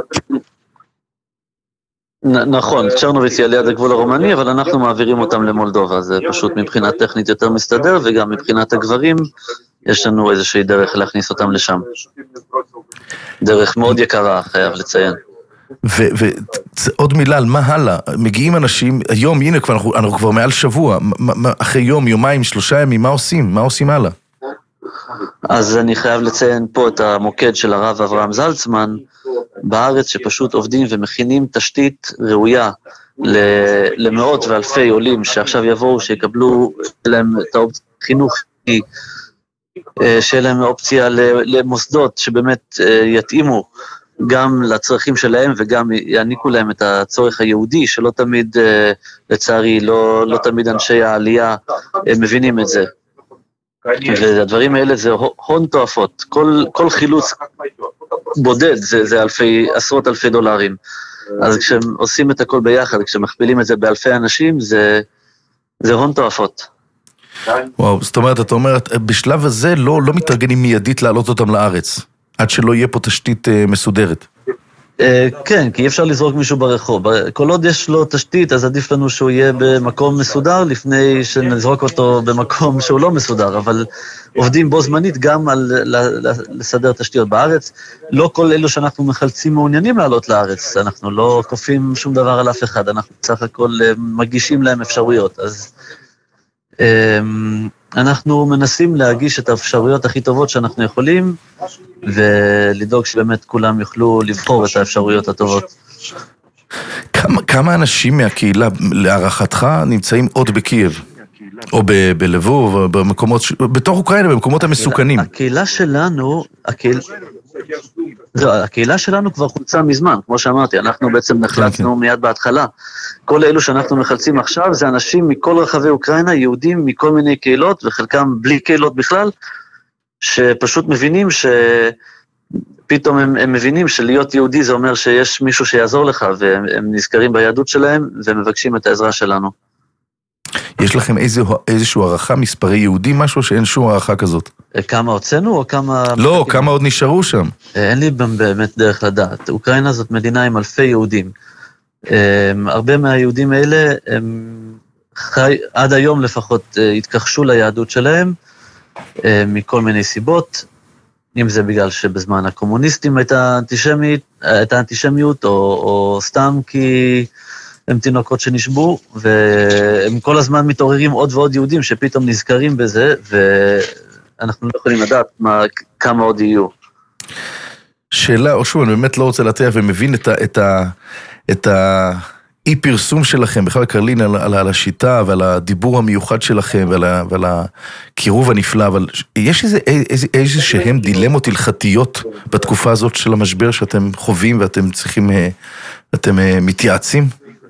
נכון, צ'רנוביץ היא על יד הגבול הרומני, אבל אנחנו מעבירים אותם למולדובה, זה פשוט מבחינה טכנית יותר מסתדר, וגם מבחינת הגברים, יש לנו איזושהי דרך להכניס אותם לשם. דרך מאוד יקרה, חייב לציין. ועוד מילה על מה הלאה, מגיעים אנשים, היום, הנה כבר, אנחנו, אנחנו כבר מעל שבוע, אחרי יום, יומיים, שלושה ימים, מה עושים? מה עושים הלאה? אז אני חייב לציין פה את המוקד של הרב אברהם זלצמן, בארץ שפשוט עובדים ומכינים תשתית ראויה למאות ואלפי עולים שעכשיו יבואו, שיקבלו להם את האופציה חינוך, שיהיה להם אופציה למוסדות שבאמת יתאימו, גם לצרכים שלהם וגם יעניקו להם את הצורך היהודי, שלא תמיד, לצערי, לא, לא תמיד אנשי העלייה מבינים את זה. והדברים האלה זה הון תועפות, כל, כל חילוץ בודד זה, זה אלפי, עשרות אלפי דולרים. אז כשהם עושים את הכל ביחד, כשמכפילים את זה באלפי אנשים, זה, זה הון תועפות. וואו, זאת אומרת, אתה אומרת, בשלב הזה לא, לא מתארגנים מיידית להעלות אותם לארץ. עד שלא יהיה פה תשתית מסודרת. כן, כי אי אפשר לזרוק מישהו ברחוב. כל עוד יש לו תשתית, אז עדיף לנו שהוא יהיה במקום מסודר, לפני שנזרוק אותו במקום שהוא לא מסודר, אבל עובדים בו זמנית גם על לסדר תשתיות בארץ. לא כל אלו שאנחנו מחלצים מעוניינים לעלות לארץ, אנחנו לא כופים שום דבר על אף אחד, אנחנו בסך הכל מגישים להם אפשרויות, אז אנחנו מנסים להגיש את האפשרויות הכי טובות שאנחנו יכולים, ולדאוג שבאמת כולם יוכלו לבחור את האפשרויות הטובות. כמה, כמה אנשים מהקהילה, להערכתך, נמצאים עוד בקייב? או ב- בלבוב, או במקומות, בתוך אוקראינה, במקומות המסוכנים? הקהילה שלנו, הקהילה... לא, הקהילה שלנו כבר חולצה מזמן, כמו שאמרתי, אנחנו בעצם נחלצנו מיד בהתחלה. כל אלו שאנחנו מחלצים עכשיו, זה אנשים מכל רחבי אוקראינה, יהודים מכל מיני קהילות, וחלקם בלי קהילות בכלל, שפשוט מבינים שפתאום הם, הם מבינים שלהיות יהודי זה אומר שיש מישהו שיעזור לך, והם נזכרים ביהדות שלהם, ומבקשים את העזרה שלנו. יש לכם איזו, איזשהו הערכה, מספרי יהודים, משהו שאין שום הערכה כזאת? כמה הוצאנו או כמה... לא, כמה עוד נשארו שם? אין לי באמת דרך לדעת. אוקראינה זאת מדינה עם אלפי יהודים. הרבה מהיהודים האלה, הם חי, עד היום לפחות התכחשו ליהדות שלהם, מכל מיני סיבות, אם זה בגלל שבזמן הקומוניסטים הייתה אנטישמיות, הייתה אנטישמיות, או, או סתם כי הם תינוקות שנשבו, והם כל הזמן מתעוררים עוד ועוד יהודים שפתאום נזכרים בזה, ואנחנו לא יכולים לדעת מה, כמה עוד יהיו. שאלה, או שוב, אני באמת לא רוצה להטריח ומבין את ה... את ה, את ה... אי פרסום שלכם, בכלל קרלין, על, על, על השיטה ועל הדיבור המיוחד שלכם ועל, ועל הקירוב הנפלא, אבל יש איזה, איזה, איזה שהם דילמות הלכתיות בתקופה הזאת של המשבר שאתם חווים ואתם צריכים, אתם מתייעצים?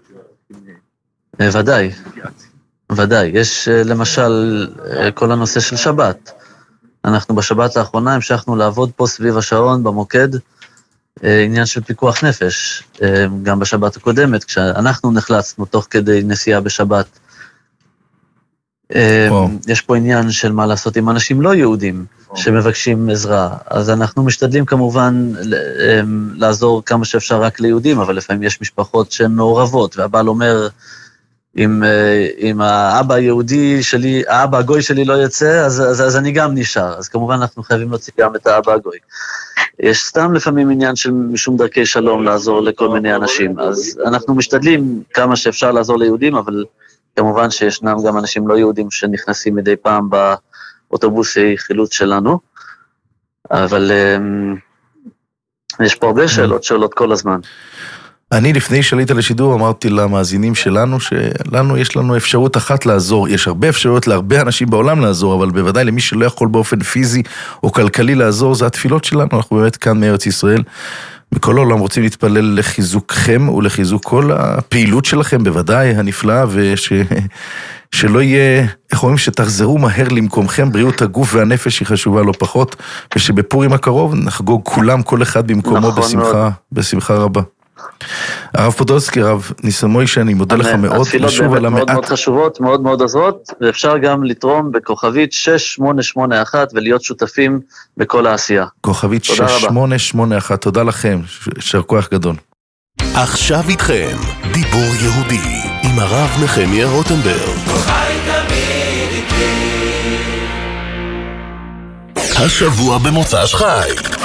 ודאי, ודאי. יש למשל כל הנושא של שבת. אנחנו בשבת האחרונה המשכנו לעבוד פה סביב השעון במוקד, עניין של פיקוח נפש, גם בשבת הקודמת, כשאנחנו נחלצנו תוך כדי נסיעה בשבת. יש פה עניין של מה לעשות עם אנשים לא יהודים, שמבקשים עזרה, אז אנחנו משתדלים כמובן לעזור כמה שאפשר רק ליהודים, אבל לפעמים יש משפחות שהן מעורבות, והבעל אומר, אם, אם האבא היהודי שלי, האבא הגוי שלי לא יצא, אז, אז, אז אני גם נשאר, אז כמובן אנחנו חייבים להוציא גם את האבא הגוי. יש סתם לפעמים עניין של משום דרכי שלום לעזור לכל מיני אנשים, אז אנחנו משתדלים כמה שאפשר לעזור ליהודים, אבל כמובן שישנם גם אנשים לא יהודים שנכנסים מדי פעם באוטובוסי חילוץ שלנו, אבל יש פה הרבה שאלות, שאלות כל הזמן. אני לפני שעלית לשידור אמרתי למאזינים שלנו, שלנו יש לנו אפשרות אחת לעזור, יש הרבה אפשרויות להרבה אנשים בעולם לעזור, אבל בוודאי למי שלא יכול באופן פיזי או כלכלי לעזור, זה התפילות שלנו, אנחנו באמת כאן מארץ ישראל, בכל העולם רוצים להתפלל לחיזוקכם ולחיזוק כל הפעילות שלכם, בוודאי הנפלאה, וש... שלא יהיה, איך אומרים, שתחזרו מהר למקומכם, בריאות הגוף והנפש היא חשובה לא פחות, ושבפורים הקרוב נחגוג כולם, כל אחד במקומו נכון בשמחה, בשמחה רבה. הרב פודולסקי, הרב ניסן מוישה, אני מודה לך מאוד. התפילות באמת מאוד מאוד חשובות, מאוד מאוד עזרות, ואפשר גם לתרום בכוכבית שש שמונה שמונה אחת ולהיות שותפים בכל העשייה. כוכבית שש שמונה שמונה אחת, תודה לכם, יישר כוח גדול. עכשיו איתכם, דיבור יהודי, עם הרב נחמיה רוטנברג. השבוע במוצ"ש חי.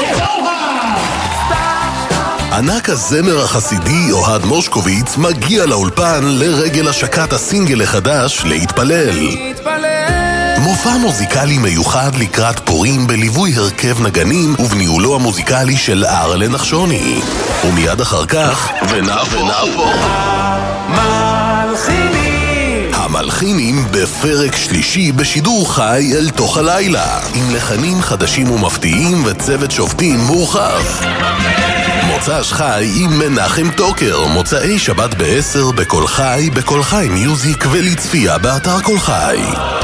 ענק הזמר החסידי אוהד מושקוביץ מגיע לאולפן לרגל השקת הסינגל החדש להתפלל. מופע מוזיקלי מיוחד לקראת פורים בליווי הרכב נגנים ובניהולו המוזיקלי של ארלן נחשוני. ומיד אחר כך ונעבור המלחינים המלחינים בפרק שלישי בשידור חי אל תוך הלילה עם לחנים חדשים ומפתיעים וצוות שופטים מורחב. מוצ"ש חי עם מנחם טוקר, מוצאי שבת בעשר בכל חי, בכל חי מיוזיק ולצפייה באתר כל חי.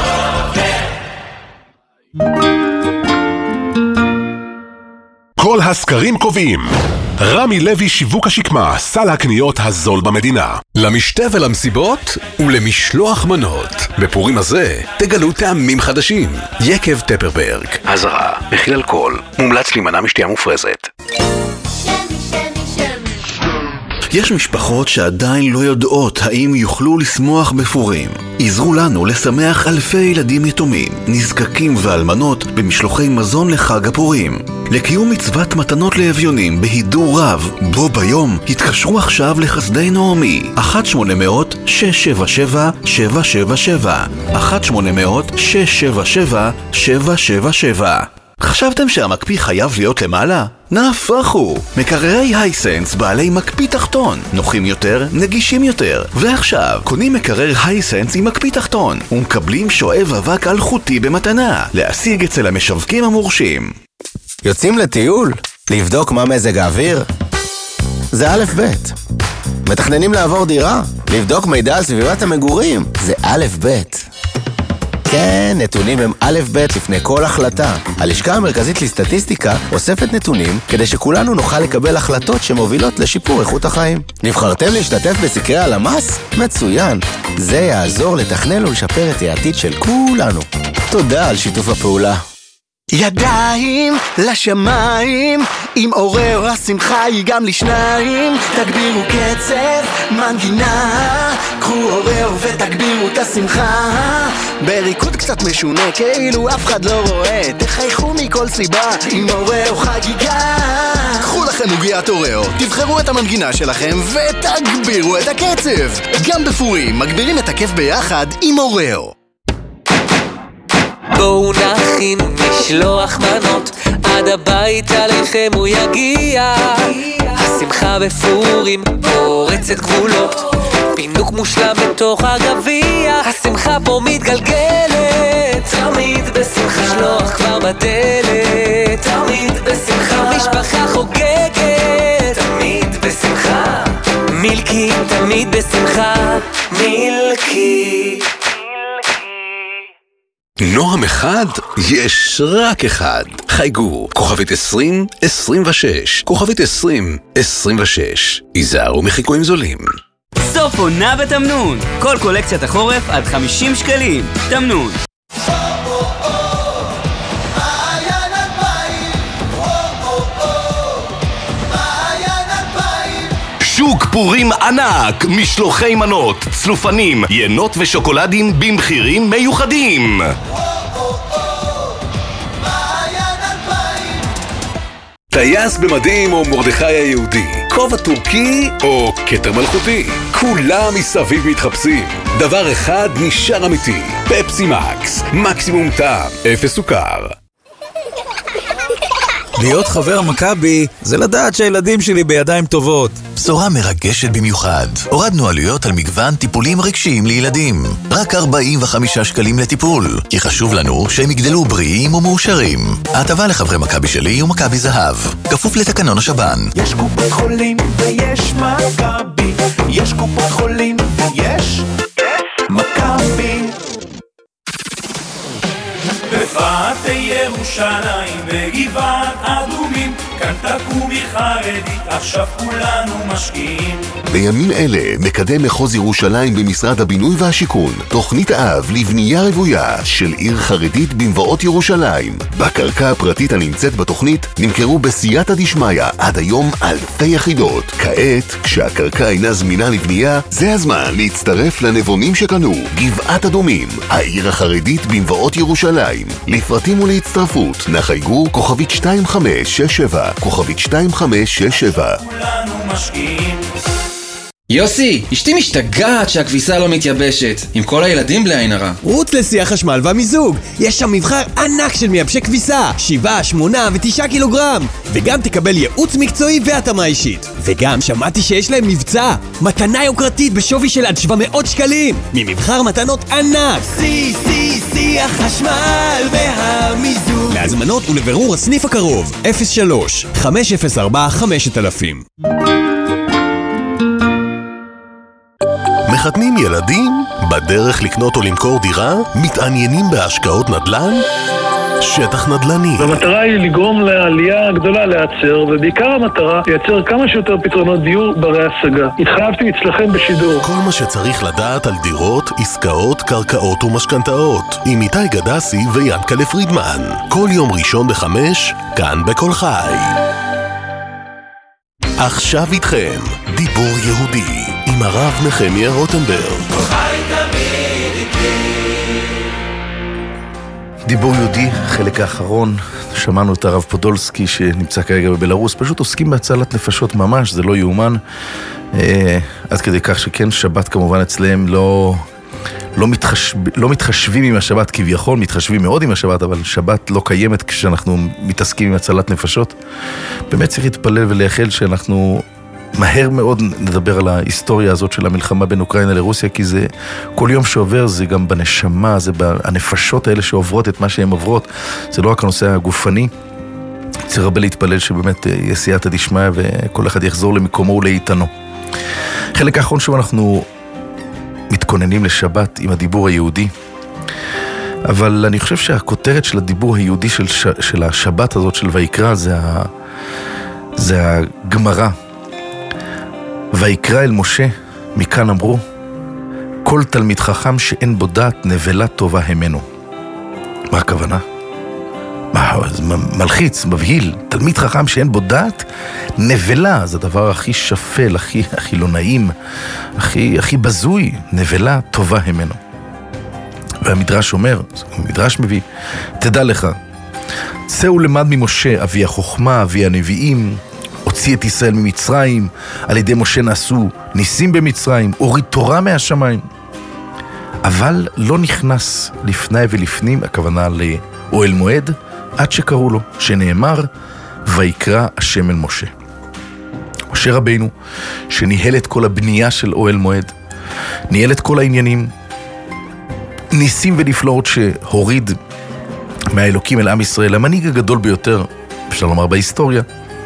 כל הסקרים קובעים רמי לוי שיווק השקמה, סל הקניות הזול במדינה. למשתה ולמסיבות ולמשלוח מנות. בפורים הזה תגלו טעמים חדשים. יקב טפרברג, הזרה, מכיל אלכוהול, מומלץ להימנע משתייה מופרזת. יש משפחות שעדיין לא יודעות האם יוכלו לשמוח בפורים. עזרו לנו לשמח אלפי ילדים יתומים, נזקקים ואלמנות במשלוחי מזון לחג הפורים. לקיום מצוות מתנות לאביונים בהידור רב, בו ביום התקשרו עכשיו לחסדי נעמי, אחת שמונה אפס אפס שש שבע שבע שבע שבע שבע, אחת שמונה אפס אפס שש שבע שבע שבע שבע שבע. חשבתם שהמקפיא חייב להיות למעלה? נהפוך הוא! מקררי הייסנס בעלי מקפיא תחתון, נוחים יותר, נגישים יותר. ועכשיו, קונים מקרר הייסנס עם מקפיא תחתון, ומקבלים שואב אבק אלחוטי במתנה, להשיג אצל המשווקים המורשים. יוצאים לטיול? לבדוק מה מזג האוויר? זה א' ב'. מתכננים לעבור דירה? לבדוק מידע על סביבת המגורים? זה א' ב'. כן, נתונים הם א' ב' לפני כל החלטה. הלשכה המרכזית לסטטיסטיקה אוספת נתונים כדי שכולנו נוכל לקבל החלטות שמובילות לשיפור איכות החיים. נבחרתם להשתתף בסקרי הלמ"ס? מצוין. זה יעזור לתכנן ולשפר את העתיד של כולנו. תודה על שיתוף הפעולה. ידיים לשמיים, עם עורר השמחה היא גם לשניים. תגבירו קצב, מנגינה, קחו עורר ותגבירו את השמחה. בריקוד קצת משונה כאילו אף אחד לא רואה, תחייכו מכל מכל סיבה, עם אוראו חגיגה. קחו לכם עוגיית אוראו, תבחרו את המנגינה שלכם ותגבירו את הקצב. גם בפורים מגבירים את הכיף ביחד עם אוראו. בואו נכין משלוח מנות, עד הבית עליכם הוא יגיע. השמחה בפורים פורצת גבולות, פינוק מושלם בתוך הגביע. השמחה פה מתגלגלת, תמיד בשמחה. משלוח כבר בדלת, תמיד בשמחה. משפחה חוגגת, תמיד בשמחה. מילקי תמיד בשמחה, מילקי. נועם אחד, יש רק אחד. חייגו, כוכבית עשרים עשרים ושש, כוכבית עשרים עשרים ושש. היזהרו מחיקויים זולים. סוף עונה בתמנון. כל קולקציית החורף עד חמישים שקלים. תמנון. שוק פורים ענק, משלוחי מנות, צלופנים, ינות ושוקולדים במחירים מיוחדים. טייס במדים או מרדכי היהודי, כובע טורקי או כתר מלכותי, כולם מסביב מתחפשים. דבר אחד נשאר אמיתי, פפסי מקס, מקסימום טעם, אפס סוכר. להיות חבר מכבי זה לדעת שהילדים שלי בידיים טובות. בשורה מרגשת במיוחד. הורדנו עלויות על מגוון טיפולים רגשיים לילדים. רק ארבעים וחמישה שקלים לטיפול. כי חשוב לנו שהם יגדלו בריאים ומאושרים. ההטבה לחברי מכבי שלי ומכבי זהב. כפוף לתקנון השב"ן. יש קופת חולים ויש מכבי. יש קופת חולים ויש מכבי. בפאתי ירושלים בגבעת אדומים, כאן תקומי חרדית, עכשיו כולנו משקיעים. בימים אלה מקדם מחוז ירושלים במשרד הבינוי והשיכון תוכנית אב לבנייה רוויה של עיר חרדית במבואות ירושלים. בקרקע הפרטית הנמצאת בתוכנית נמכרו בסייעתא דשמיא עד היום אלפי יחידות. כעת, כשהקרקע אינה זמינה לבנייה, זה הזמן להצטרף לנבונים שקנו. גבעת אדומים, העיר החרדית במבואות ירושלים. לפרטים ולהצטרפות נחייגו כוכבית שתיים חמש שש שבע, כוכבית שתיים חמש שש שבע. כולנו משקיעים. יוסי, אשתי משתגעת שהכביסה לא מתייבשת, עם כל הילדים בלי עין הרע. רוץ לשיא החשמל והמיזוג, יש שם מבחר ענק של מייבשי כביסה, שבעה, שמונה ותשעה קילוגרם, וגם תקבל ייעוץ מקצועי והתאמה אישית. וגם שמעתי שיש להם מבצע, מתנה יוקרתית בשווי של עד שבע מאות שקלים, ממבחר מתנות ענק. שיא, שיא, שיא החשמל והמיזוג. להזמנות ולבירור הסניף הקרוב, אפס שלוש, חמש אפס ארבע, חמשת אלפים. מחתנים ילדים? בדרך לקנות או למכור דירה? מתעניינים בהשקעות נדל"ן? שטח נדל"ני. המטרה היא לגרום לעלייה גדולה להיעצר, ובעיקר המטרה לייצר כמה שיותר פתרונות דיור ברי השגה. התחייבתי אצלכם בשידור. כל מה שצריך לדעת על דירות, עסקאות, קרקעות ומשכנתאות. עם איתי גדסי ויענקלה פרידמן. כל יום ראשון בחמש, כאן בכל חי. עכשיו איתכם, דיבור יהודי, עם הרב נחמיה רוטנברג. דיבור יהודי, חלק האחרון, שמענו את הרב פודולסקי שנמצא כרגע בבלרוס, פשוט עוסקים בהצלת נפשות ממש, זה לא יאומן. אה, עד כדי כך שכן, שבת כמובן אצלם לא, לא, מתחשב, לא מתחשבים עם השבת כביכול, מתחשבים מאוד עם השבת, אבל שבת לא קיימת כשאנחנו מתעסקים עם הצלת נפשות. באמת צריך להתפלל ולייחל שאנחנו מהר מאוד נדבר על ההיסטוריה הזאת של המלחמה בין אוקראינה לרוסיה, כי זה כל יום שעובר זה גם בנשמה, זה בנפשות האלה שעוברות את מה שהן עוברות, זה לא רק הנושא הגופני. צריך הרבה להתפלל שבאמת יהיה סייעתא דשמיא וכל אחד יחזור למקומו ולאיתנו. חלק האחרון שבו אנחנו מתכוננים לשבת עם הדיבור היהודי, אבל אני חושב שהכותרת של הדיבור היהודי של, ש... של השבת הזאת של ויקרא זה, ה... זה הגמרא. ויקרא אל משה, מכאן אמרו, כל תלמיד חכם שאין בו דעת נבלה טובה המנו. מה הכוונה? מה, זה מלחיץ, מבהיל. תלמיד חכם שאין בו דעת, נבלה, זה הדבר הכי שפל, הכי, הכי לא נעים, הכי, הכי בזוי, נבלה טובה המנו. והמדרש אומר, המדרש מביא, תדע לך, צאו למד ממשה, אבי החוכמה, אבי הנביאים, הוציא את ישראל ממצרים, על ידי משה נעשו ניסים במצרים, הוריד תורה מהשמיים. אבל לא נכנס לפני ולפנים, הכוונה לאוהל מועד, עד שקראו לו, שנאמר, ויקרא השם אל משה. משה רבינו, שניהל את כל הבנייה של אוהל מועד, ניהל את כל העניינים, ניסים ונפלאות שהוריד מהאלוקים אל עם ישראל, המנהיג הגדול ביותר, אפשר לומר בהיסטוריה,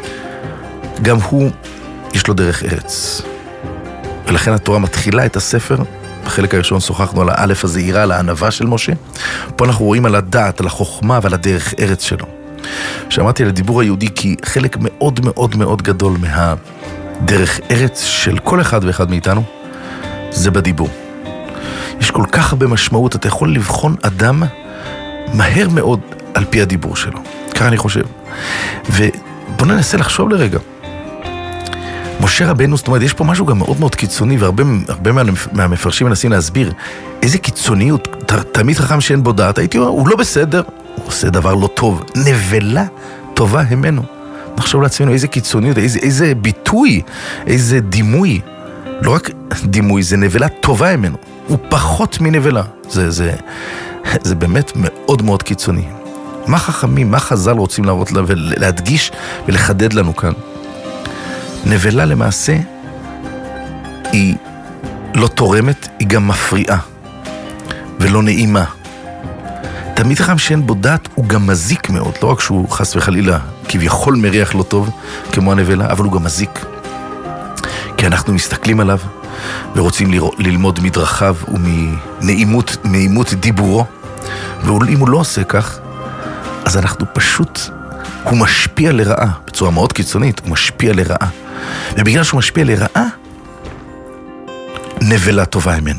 גם הוא, יש לו דרך ארץ. ולכן התורה מתחילה את הספר, בחלק הראשון שוחחנו על האלף הזעירה, על הענווה של משה, פה אנחנו רואים על הדעת, על החוכמה ועל הדרך ארץ שלו. שאמרתי על הדיבור היהודי כי חלק מאוד מאוד מאוד גדול מהדרך ארץ של כל אחד ואחד מאיתנו, זה בדיבור. יש כל כך הרבה משמעות, אתה יכול לבחון אדם מהר מאוד על פי הדיבור שלו. ככה אני חושב. ובוא ננסה לחשוב לרגע. משה רבנו, זאת אומרת, יש פה משהו גם מאוד מאוד קיצוני, והרבה הרבה מהמפרשים מנסים להסביר איזה קיצוניות, ת, תמיד חכם שאין בו דעת, הייתי אומר, הוא לא בסדר, הוא עושה דבר לא טוב, נבלה טובה המנו. נחשוב לעצמנו איזה קיצוניות, איזה, איזה ביטוי, איזה דימוי, לא רק דימוי, זה נבלה טובה המנו, הוא פחות מנבלה, זה, זה, זה באמת מאוד מאוד קיצוני. מה חכמים, מה חז"ל רוצים להראות לה ולהדגיש ולחדד לנו כאן? נבלה למעשה היא לא תורמת, היא גם מפריעה ולא נעימה. תמיד חכם שאין בו דעת הוא גם מזיק מאוד, לא רק שהוא חס וחלילה כביכול מריח לא טוב כמו הנבלה, אבל הוא גם מזיק. כי אנחנו מסתכלים עליו ורוצים ללמוד מדרכיו ומנעימות נעימות דיבורו, ואם הוא לא עושה כך, אז אנחנו פשוט, הוא משפיע לרעה, בצורה מאוד קיצונית, הוא משפיע לרעה. ובגלל שהוא משפיע לרעה, נבלה טובה ממנו.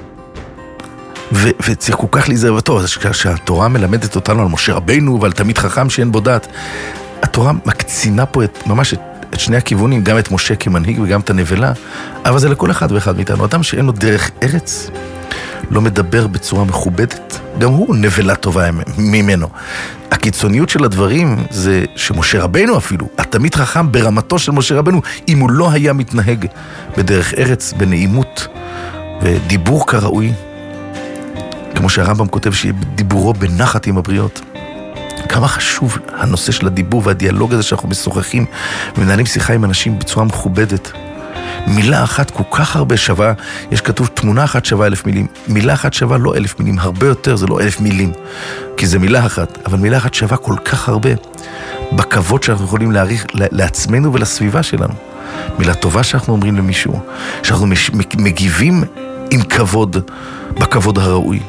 ו- וצריך כל כך להיזהר בטוב, אז שהתורה מלמדת אותנו על משה רבינו ועל תמיד חכם שאין בו דעת, התורה מקצינה פה את, ממש את, את שני הכיוונים, גם את משה כמנהיג וגם את הנבלה, אבל זה לכל אחד ואחד מאיתנו. אדם שאין לו דרך ארץ, לא מדבר בצורה מכובדת, גם הוא נבלה טובה ממנו. הקיצוניות של הדברים זה שמשה רבינו אפילו, התמיד חכם ברמתו של משה רבינו, אם הוא לא היה מתנהג בדרך ארץ, בנעימות ודיבור כראוי, כמו שהרמב"ם כותב שיהיה דיבורו בנחת עם הבריות. כמה חשוב הנושא של הדיבור והדיאלוג הזה שאנחנו משוחחים ומנהלים שיחה עם אנשים בצורה מכובדת. מילה אחת כל כך הרבה שווה, יש כתוב תמונה אחת שווה אלף מילים, מילה אחת שווה לא אלף מילים, הרבה יותר, זה לא אלף מילים, כי זה מילה אחת, אבל מילה אחת שווה כל כך הרבה, בכבוד שאנחנו יכולים להעריך לעצמנו ולסביבה שלנו. מילה טובה שאנחנו אומרים למישהו, שאנחנו מגיבים עם כבוד, בכבוד הראוי.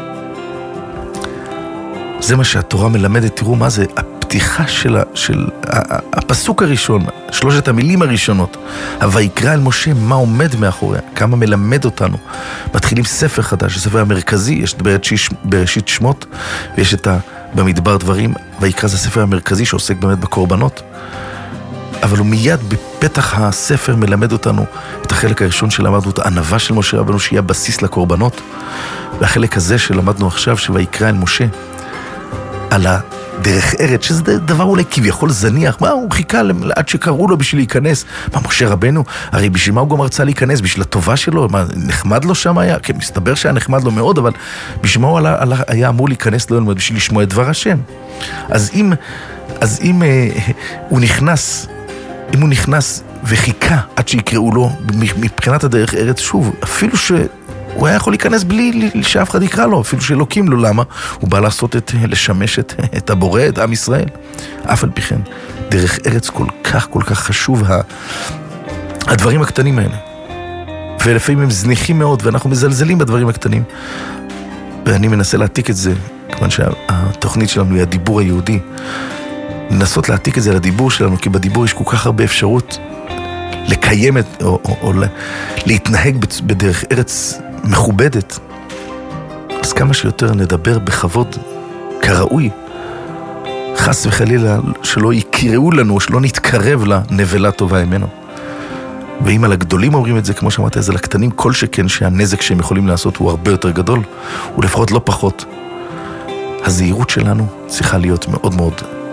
זה מה שהתורה מלמדת, תראו מה זה, הפתיחה של, של הפסוק הראשון, שלושת המילים הראשונות, ויקרא אל משה, מה עומד מאחוריה, כמה מלמד אותנו. מתחילים ספר חדש, הספר המרכזי, יש בראשית שמות, ויש את ה, במדבר דברים, ויקרא זה הספר המרכזי שעוסק באמת בקורבנות, אבל הוא מיד בפתח הספר מלמד אותנו את החלק הראשון שלמדנו, את הענווה של משה רבנו, שיהיה בסיס לקורבנות, והחלק הזה שלמדנו עכשיו, שויקרא אל משה, על הדרך ארץ, שזה דבר אולי כביכול זניח, מה הוא חיכה עד שקראו לו בשביל להיכנס, מה משה רבנו, הרי בשביל מה הוא גם רצה להיכנס, בשביל הטובה שלו, מה נחמד לו שם היה, כן, מסתבר שהיה נחמד לו מאוד, אבל בשביל מה הוא עלה, עלה, היה אמור להיכנס לו, בשביל לשמוע את דבר השם. אז אם, אז אם אה, הוא נכנס, אם הוא נכנס וחיכה עד שיקראו לו, מבחינת הדרך ארץ, שוב, אפילו ש... הוא היה יכול להיכנס בלי שאף אחד יקרא לו, אפילו שאלוקים לו, למה? הוא בא לעשות את, לשמש את, את הבורא, את עם ישראל. אף על פי כן, דרך ארץ כל כך, כל כך חשוב, הדברים הקטנים האלה. ולפעמים הם זניחים מאוד, ואנחנו מזלזלים בדברים הקטנים. ואני מנסה להעתיק את זה, כיוון שהתוכנית שלנו היא הדיבור היהודי. לנסות להעתיק את זה לדיבור שלנו, כי בדיבור יש כל כך הרבה אפשרות לקיים את, או, או, או להתנהג בדרך ארץ מכובדת. אז כמה שיותר נדבר בכבוד כראוי, חס וחלילה שלא יקראו לנו, שלא נתקרב לנבלה טובה ממנו. ואם על הגדולים אומרים את זה, כמו שאמרת, אז על הקטנים כל שכן שהנזק שהם יכולים לעשות הוא הרבה יותר גדול, ולפחות לא פחות. הזהירות שלנו צריכה להיות מאוד מאוד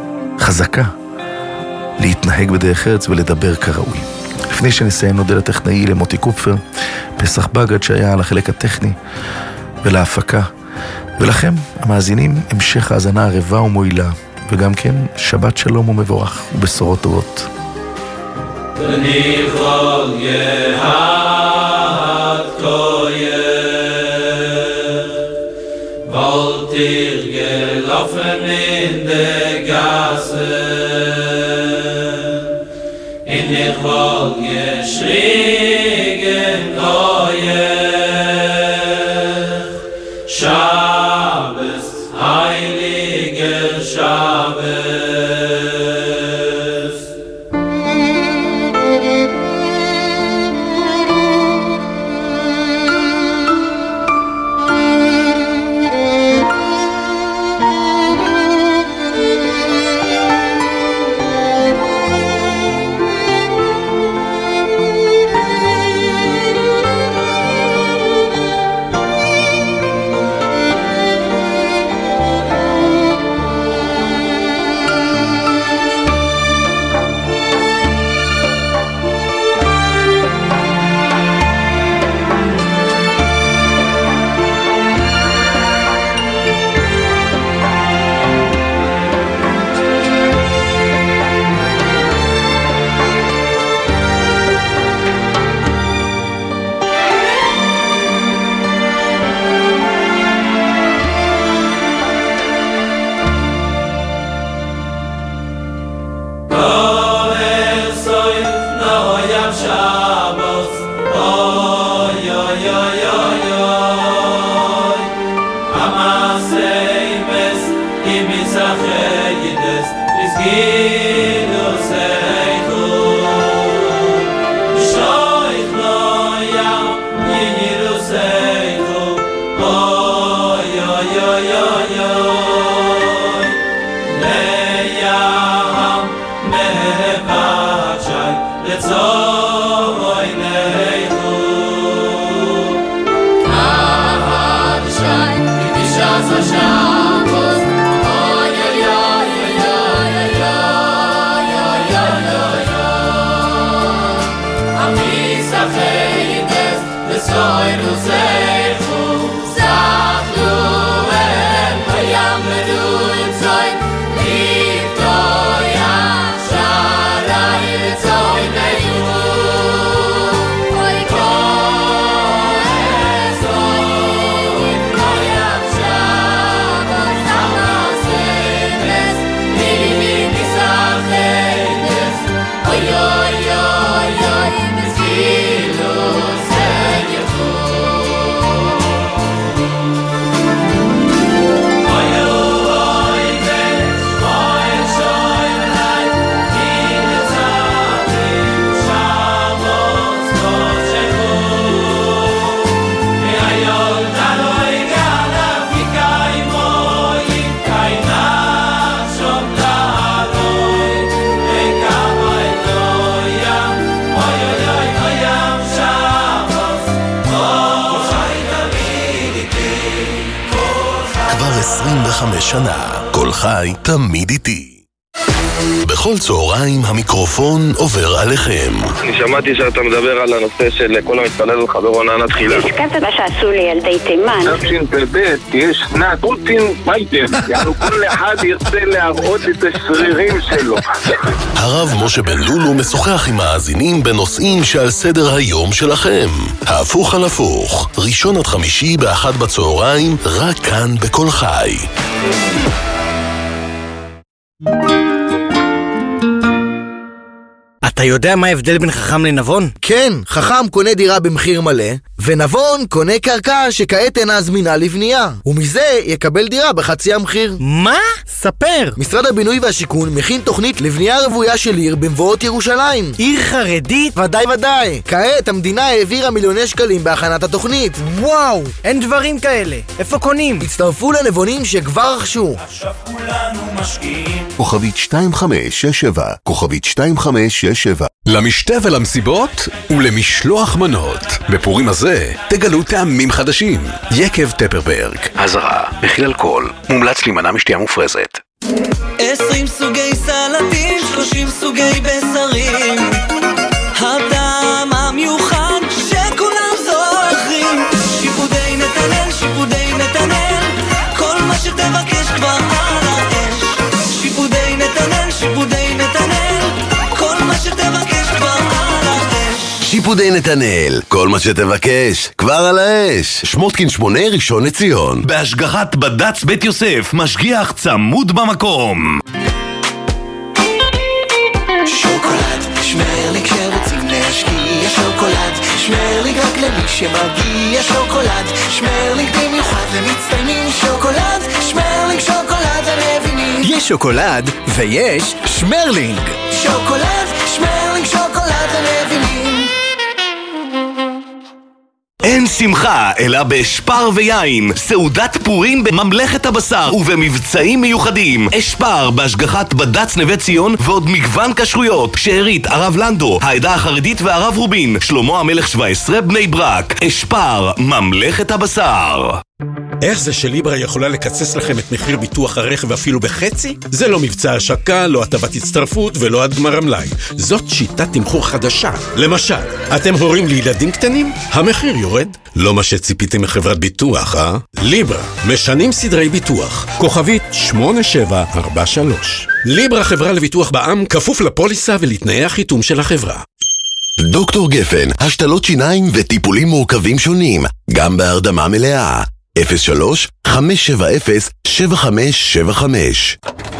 חזקה, להתנהג בדרך ארץ ולדבר כראוי. לפני שנסיים נודה לטכנאי למוטי קופפר, פסח בגד שהיה על החלק הטכני ולהפקה, ולכם המאזינים המשך האזנה ערבה ומועילה, וגם כן שבת שלום ומבורך ובשורות טובות. ונבחול יהד koyer Wollt ihr gelaufen in der Gasse In ich wollt geschrien koyer Shabbos, heiliger Shabbos עשרים וחמש שנה, כל חי תמיד איתי. בכל צהריים המיקרופון עובר עליכם. אני שמעתי שאתה מדבר על הנושא של כל המתפלל לחבר עונה תחילה. הזכרת מה שעשו לילדי תימן. תשפ"ב, תהיה שנת פוטין מייטר. יענו כל אחד ירצה להראות את השרירים שלו. הרב משה בן לולו משוחח עם מאזינים בנושאים שעל סדר היום שלכם. ההפוך על הפוך, ראשון עד חמישי באחת בצהריים, רק כאן בכל חי. אתה יודע מה ההבדל בין חכם לנבון? כן, חכם קונה דירה במחיר מלא, ונבון קונה קרקע שכעת אינה זמינה לבנייה, ומזה יקבל דירה בחצי המחיר. מה? ספר. משרד הבינוי והשיכון מכין תוכנית לבנייה רוויה של עיר במבואות ירושלים. עיר חרדית? ודאי ודאי. כעת המדינה העבירה מיליוני שקלים בהכנת התוכנית. וואו, אין דברים כאלה. איפה קונים? הצטרפו לנבונים שכבר רכשו. עכשיו כולנו משקיעים. כוכבית שתיים חמש שש שבע, כוכבית שתיים חמש שש שבע. למשתה ולמסיבות ולמשלוח מנות. בפורים הזה תגלו טעמים חדשים. יקב טפרברג. הזרה, מכיל אלכוהול, מומלץ להימנע משתייה מופרזת. עשרים סוגי סלטים, שלושים סוגי בשרים, הטעם המיוחד שכולם זוכרים. שיפודי נתנאל, שיפודי נתנאל, כל מה שתבקש כבר על האש. שיפודי נתנאל, שיפודי נתנאל, כל מה שתבקש כבר על האש. שיפודי נתנאל, כל מה שתבקש כבר על האש. שמוטקין שמונה, ראשון לציון, בהשגחת בד"ץ בית יוסף, משגיח צמוד במקום. שוקולד, שמרליק שרוצים להשקיע. שוקולד, שמרליק רק למי שמגיע. שוקולד, שמרליק במיוחד למצטיינים. שוקולד, שמרליק שוקולד המבינים. יש שוקולד ויש שמרלינג. שוקולד, שמרליק שוקולד המבינים. אין שמחה אלא באשפר ויין, סעודת פורים בממלכת הבשר ובמבצעים מיוחדים. אשפר בהשגחת בד"ץ נווה ציון ועוד מגוון כשרויות, שארית, הרב לנדו, העדה החרדית והרב רובין, שלמה המלך שבע עשרה בני ברק. אשפר, ממלכת הבשר. איך זה שליברה יכולה לקצץ לכם את מחיר ביטוח הרכב אפילו בחצי? זה לא מבצע השקה, לא הטבת הצטרפות ולא עד גמר המלאי. זאת שיטת תמחור חדשה. למשל, אתם הורים לילדים קטנים? המחיר יורד. לא מה שציפיתם מחברת ביטוח, אה? ליברה, משנים סדרי ביטוח. כוכבית שמונה שבע ארבע שלוש. ליברה חברה לביטוח בע"מ, כפוף לפוליסה ולתנאי החיתום של החברה. דוקטור גפן, השתלות שיניים וטיפולים מורכבים שונים, גם בהרדמה מלאה. אפס שלוש חמש שבע אפס שבע חמש שבע חמש.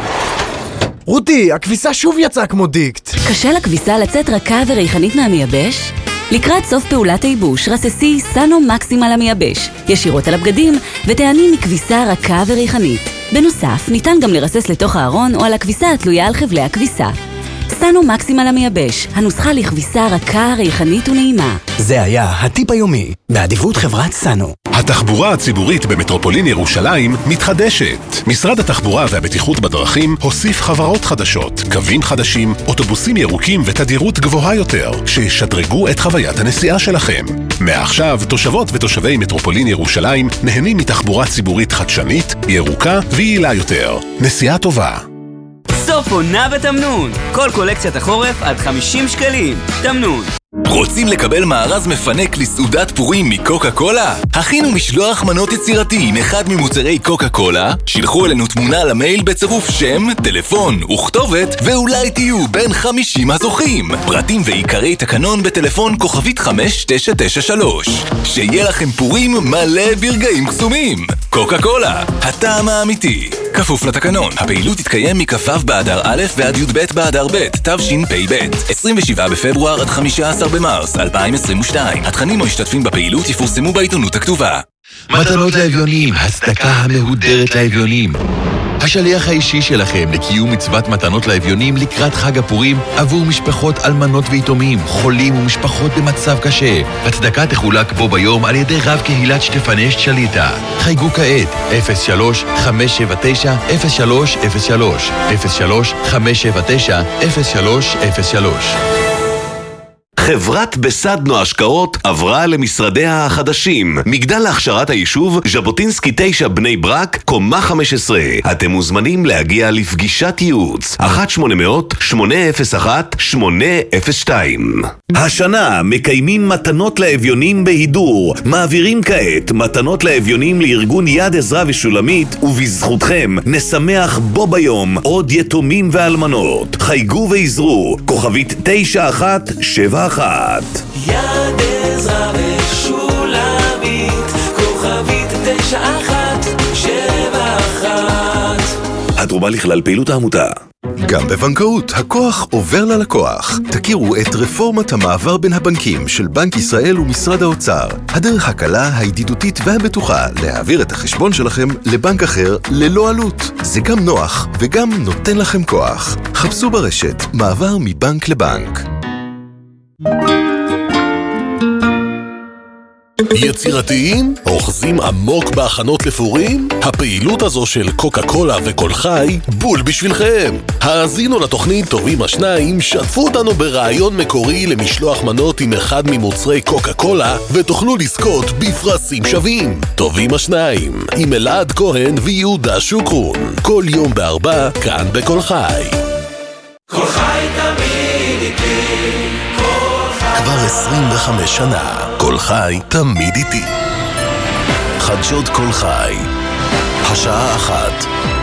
רותי, הכביסה שוב יצאה כמו דיקט. קשה לכביסה לצאת רכה וריחנית מהמייבש? לקראת סוף פעולת הייבוש, רססי סנו מקסימל המייבש, ישירות על הבגדים, ותעני מכביסה רכה וריחנית. בנוסף, ניתן גם לרסס לתוך הארון או על הכביסה התלויה על חבלי הכביסה. סנו מקסימל המייבש, הנוסחה לכביסה רכה, ריחנית ונעימה. זה היה הטיפ היומי, באדיבות חברת סנו. התחבורה הציבורית במטרופולין ירושלים מתחדשת. משרד התחבורה והבטיחות בדרכים הוסיף חברות חדשות, קווים חדשים, אוטובוסים ירוקים ותדירות גבוהה יותר, ששדרגו את חוויית הנסיעה שלכם. מעכשיו, תושבות ותושבי מטרופולין ירושלים נהנים מתחבורה ציבורית חדשנית, ירוקה ויעילה יותר. נסיעה טובה. סוף עונה בתמנון. כל קולקציית החורף עד חמישים שקלים. תמנון. רוצים לקבל מארז מפנק לסעודת פורים מקוקה קולה? הכינו משלוח מנות יצירתי עם אחד ממוצרי קוקה קולה, שילחו אלינו תמונה למייל בצירוף שם, טלפון וכתובת, ואולי תהיו בין חמישים הזוכים. פרטים ועיקרי תקנון בטלפון כוכבית חמש תשע תשע שלוש. שיהיה לכם פורים מלא ברגעים קסומים. קוקה קולה, הטעם האמיתי. כפוף לתקנון. הפעילות תתקיים מכ"ו באדר א' ועד י"ב באדר ב', תשפ"ב. עשרים ושבעה בפברואר עד חמישה עשר במרס אלפיים עשרים ושתיים. התכנים המשתתפים בפעילות יפורסמו בעיתונות הכתובה. מתנות לאביונים, הצדקה המהודרת לאביונים. השליח האישי שלכם לקיום מצוות מתנות לאביונים לקראת חג הפורים עבור משפחות אלמנות ויתומים, חולים ומשפחות במצב קשה. הצדקה תחולק בו ביום על ידי רב קהילת שטפנשט שליטה. חייגו כעת אפס שלוש חמש שבע תשע אפס שלוש אפס שלוש אפס שלוש חמש שבע תשע אפס שלוש אפס שלוש. חברת בסדנו השקעות עברה למשרדיה החדשים. מגדל להכשרת היישוב, ז'בוטינסקי תשע בני ברק, קומה חמש עשרה. אתם מוזמנים להגיע לפגישת ייעוץ. אחת שמונה מאות שמונה אפס אחת שמונה אפס שתיים. השנה מקיימים מתנות לאביונים בהידור. מעבירים כעת מתנות לאביונים לארגון יד עזרא ושולמית, ובזכותכם נשמח בו ביום עוד יתומים ואלמנות. חייגו ועזרו, כוכבית תשע אחת שבע אחת. יד עזרא ושולמית, כוכבית תשע אחת שבע אחת. התרומה לכלל פעילות העמותה. גם בבנקאות, הכוח עובר ללקוח. תכירו את רפורמת המעבר בין הבנקים של בנק ישראל ומשרד האוצר. הדרך הקלה, הידידותית והבטוחה להעביר את החשבון שלכם לבנק אחר ללא עלות. זה גם נוח וגם נותן לכם כוח. חפשו ברשת מעבר מבנק לבנק. יצירתיים? אוחזים עמוק בהכנות לפורים? הפעילות הזו של קוקה קולה וכל חי בול בשבילכם. האזינו לתוכנית טובים השניים, שתפו אותנו ברעיון מקורי למשלוח מנות עם אחד ממוצרי קוקה קולה ותוכלו לזכות בפרסים שווים. טובים השניים עם אלעד כהן ויהודה שוקרון, כל יום בארבע כאן בכל חי. כל חי תמיד איתי, כל חי כבר עשרים וחמש שנה, כל חי תמיד איתי. חדשות כל חי, השעה אחת,